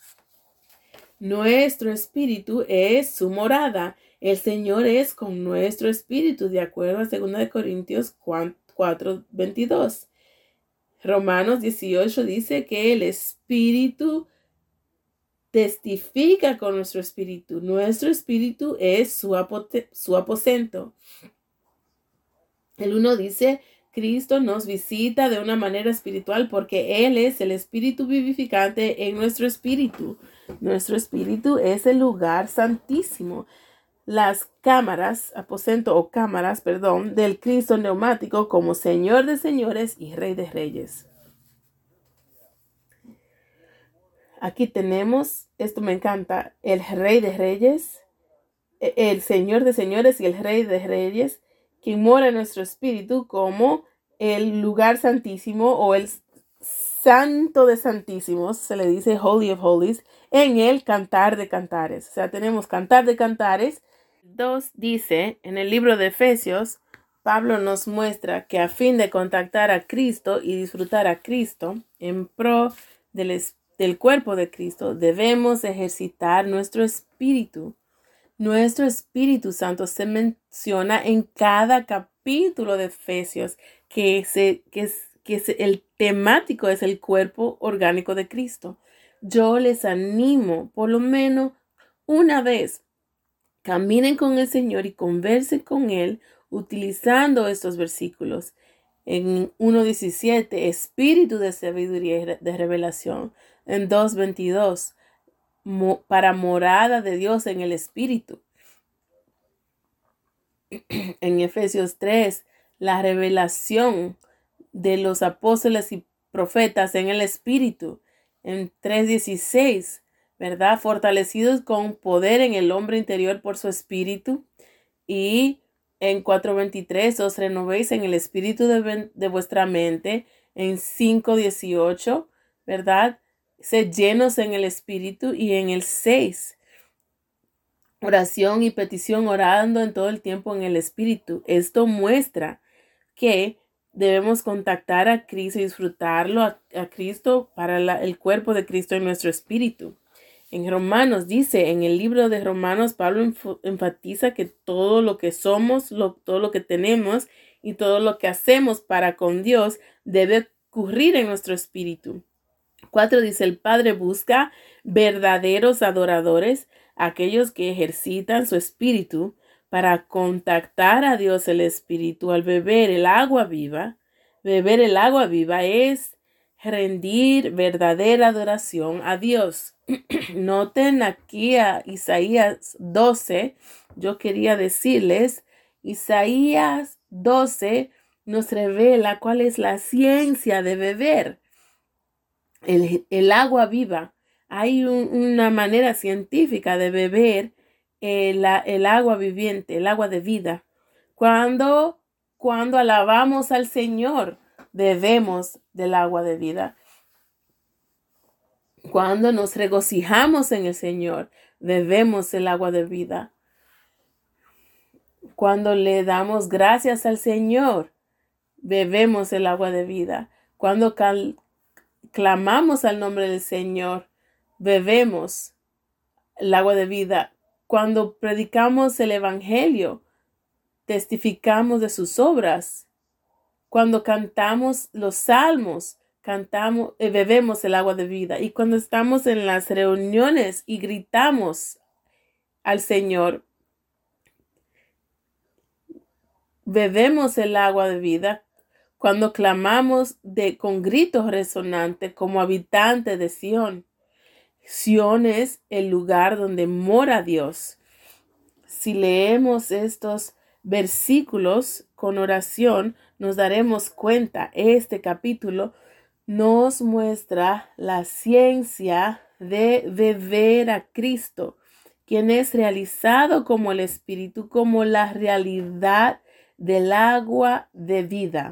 B: Nuestro espíritu es su morada. El Señor es con nuestro espíritu, de acuerdo a 2 Corintios 4:22. Romanos 18 dice que el espíritu testifica con nuestro espíritu. Nuestro espíritu es su aposento. El 1 dice, Cristo nos visita de una manera espiritual porque Él es el espíritu vivificante en nuestro espíritu. Nuestro espíritu es el lugar santísimo. Las cámaras, del Cristo neumático como Señor de señores y Rey de reyes. Aquí tenemos, esto me encanta, el Rey de reyes, el Señor de señores y el Rey de reyes, quien mora en nuestro espíritu como el lugar santísimo o el Santo de Santísimos, se le dice Holy of Holies, en el Cantar de Cantares. O sea, tenemos Cantar de Cantares. 2 dice, en el libro de Efesios, Pablo nos muestra que a fin de contactar a Cristo y disfrutar a Cristo en pro del cuerpo de Cristo, debemos ejercitar nuestro espíritu. Nuestro Espíritu Santo se menciona en cada capítulo de Efesios, que el temático es el cuerpo orgánico de Cristo. Yo les animo, por lo menos una vez, caminen con el Señor y conversen con Él utilizando estos versículos. En 1:17, espíritu de sabiduría y de revelación. En 2:22, para morada de Dios en el espíritu. En Efesios 3, la revelación de los apóstoles y profetas en el espíritu. En 3:16, ¿verdad? Fortalecidos con poder en el hombre interior por su espíritu. Y en 4:23, os renovéis en el espíritu de vuestra mente. En 5:18, ¿verdad? Sed llenos en el espíritu. Y en el 6, oración y petición, orando en todo el tiempo en el espíritu. Esto muestra que debemos contactar a Cristo y disfrutarlo a Cristo para el cuerpo de Cristo en nuestro espíritu. En Romanos dice, en el libro de Romanos, Pablo enfatiza que todo lo que somos, todo lo que tenemos y todo lo que hacemos para con Dios debe ocurrir en nuestro espíritu. 4 dice, el Padre busca verdaderos adoradores, aquellos que ejercitan su espíritu para contactar a Dios el espíritu al beber el agua viva. Beber el agua viva es rendir verdadera adoración a Dios. Noten aquí a Isaías 12. Yo quería decirles, Isaías 12 nos revela cuál es la ciencia de beber el agua viva. Hay una manera científica de beber el agua viviente, el agua de vida. Cuando alabamos al Señor, bebemos del agua de vida. Cuando nos regocijamos en el Señor, bebemos el agua de vida. Cuando le damos gracias al Señor, bebemos el agua de vida. Cuando clamamos al nombre del Señor, bebemos el agua de vida. Cuando predicamos el Evangelio, testificamos de sus obras. Cuando cantamos los salmos, bebemos el agua de vida. Y cuando estamos en las reuniones y gritamos al Señor, bebemos el agua de vida. Cuando clamamos con gritos resonantes como habitantes de Sión. Sión es el lugar donde mora Dios. Si leemos estos versículos con oración, nos daremos cuenta, este capítulo nos muestra la ciencia de beber a Cristo, quien es realizado como el Espíritu, como la realidad del agua de vida.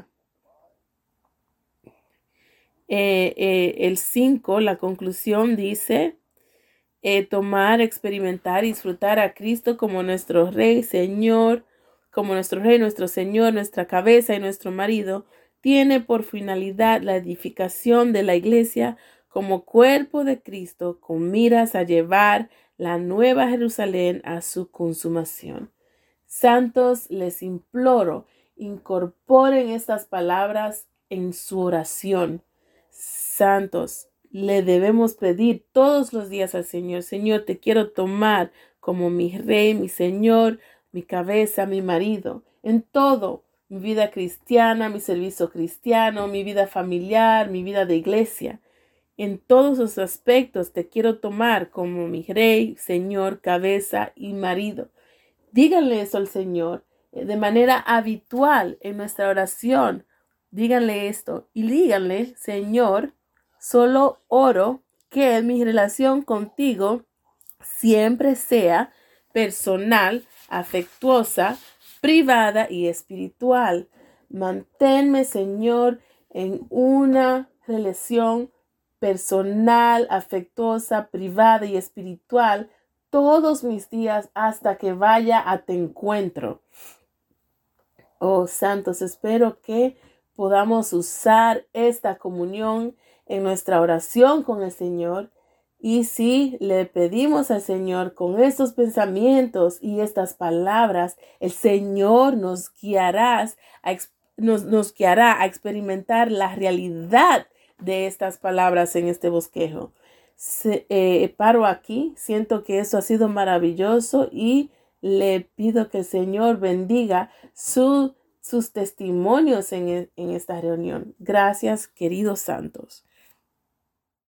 B: El 5, la conclusión dice, tomar, experimentar y disfrutar a Cristo como nuestro Rey, Señor, como nuestro Rey, nuestro Señor, nuestra cabeza y nuestro marido, tiene por finalidad la edificación de la Iglesia como cuerpo de Cristo, con miras a llevar la Nueva Jerusalén a su consumación. Santos, les imploro, incorporen estas palabras en su oración. Santos, le debemos pedir todos los días al Señor: Señor, te quiero tomar como mi Rey, mi Señor, mi cabeza, mi marido, en todo, mi vida cristiana, mi servicio cristiano, mi vida familiar, mi vida de iglesia. En todos los aspectos te quiero tomar como mi Rey, Señor, cabeza y marido. Díganle eso al Señor de manera habitual en nuestra oración. Díganle esto y díganle: Señor, solo oro que mi relación contigo siempre sea personal, afectuosa, privada y espiritual. Manténme, Señor, en una relación personal, afectuosa, privada y espiritual todos mis días hasta que vaya a tu encuentro. Oh, santos, espero que podamos usar esta comunión en nuestra oración con el Señor. Y si le pedimos al Señor con estos pensamientos y estas palabras, el Señor nos guiará a experimentar la realidad de estas palabras en este bosquejo. Paro aquí, siento que eso ha sido maravilloso y le pido que el Señor bendiga sus testimonios en esta reunión. Gracias, queridos santos.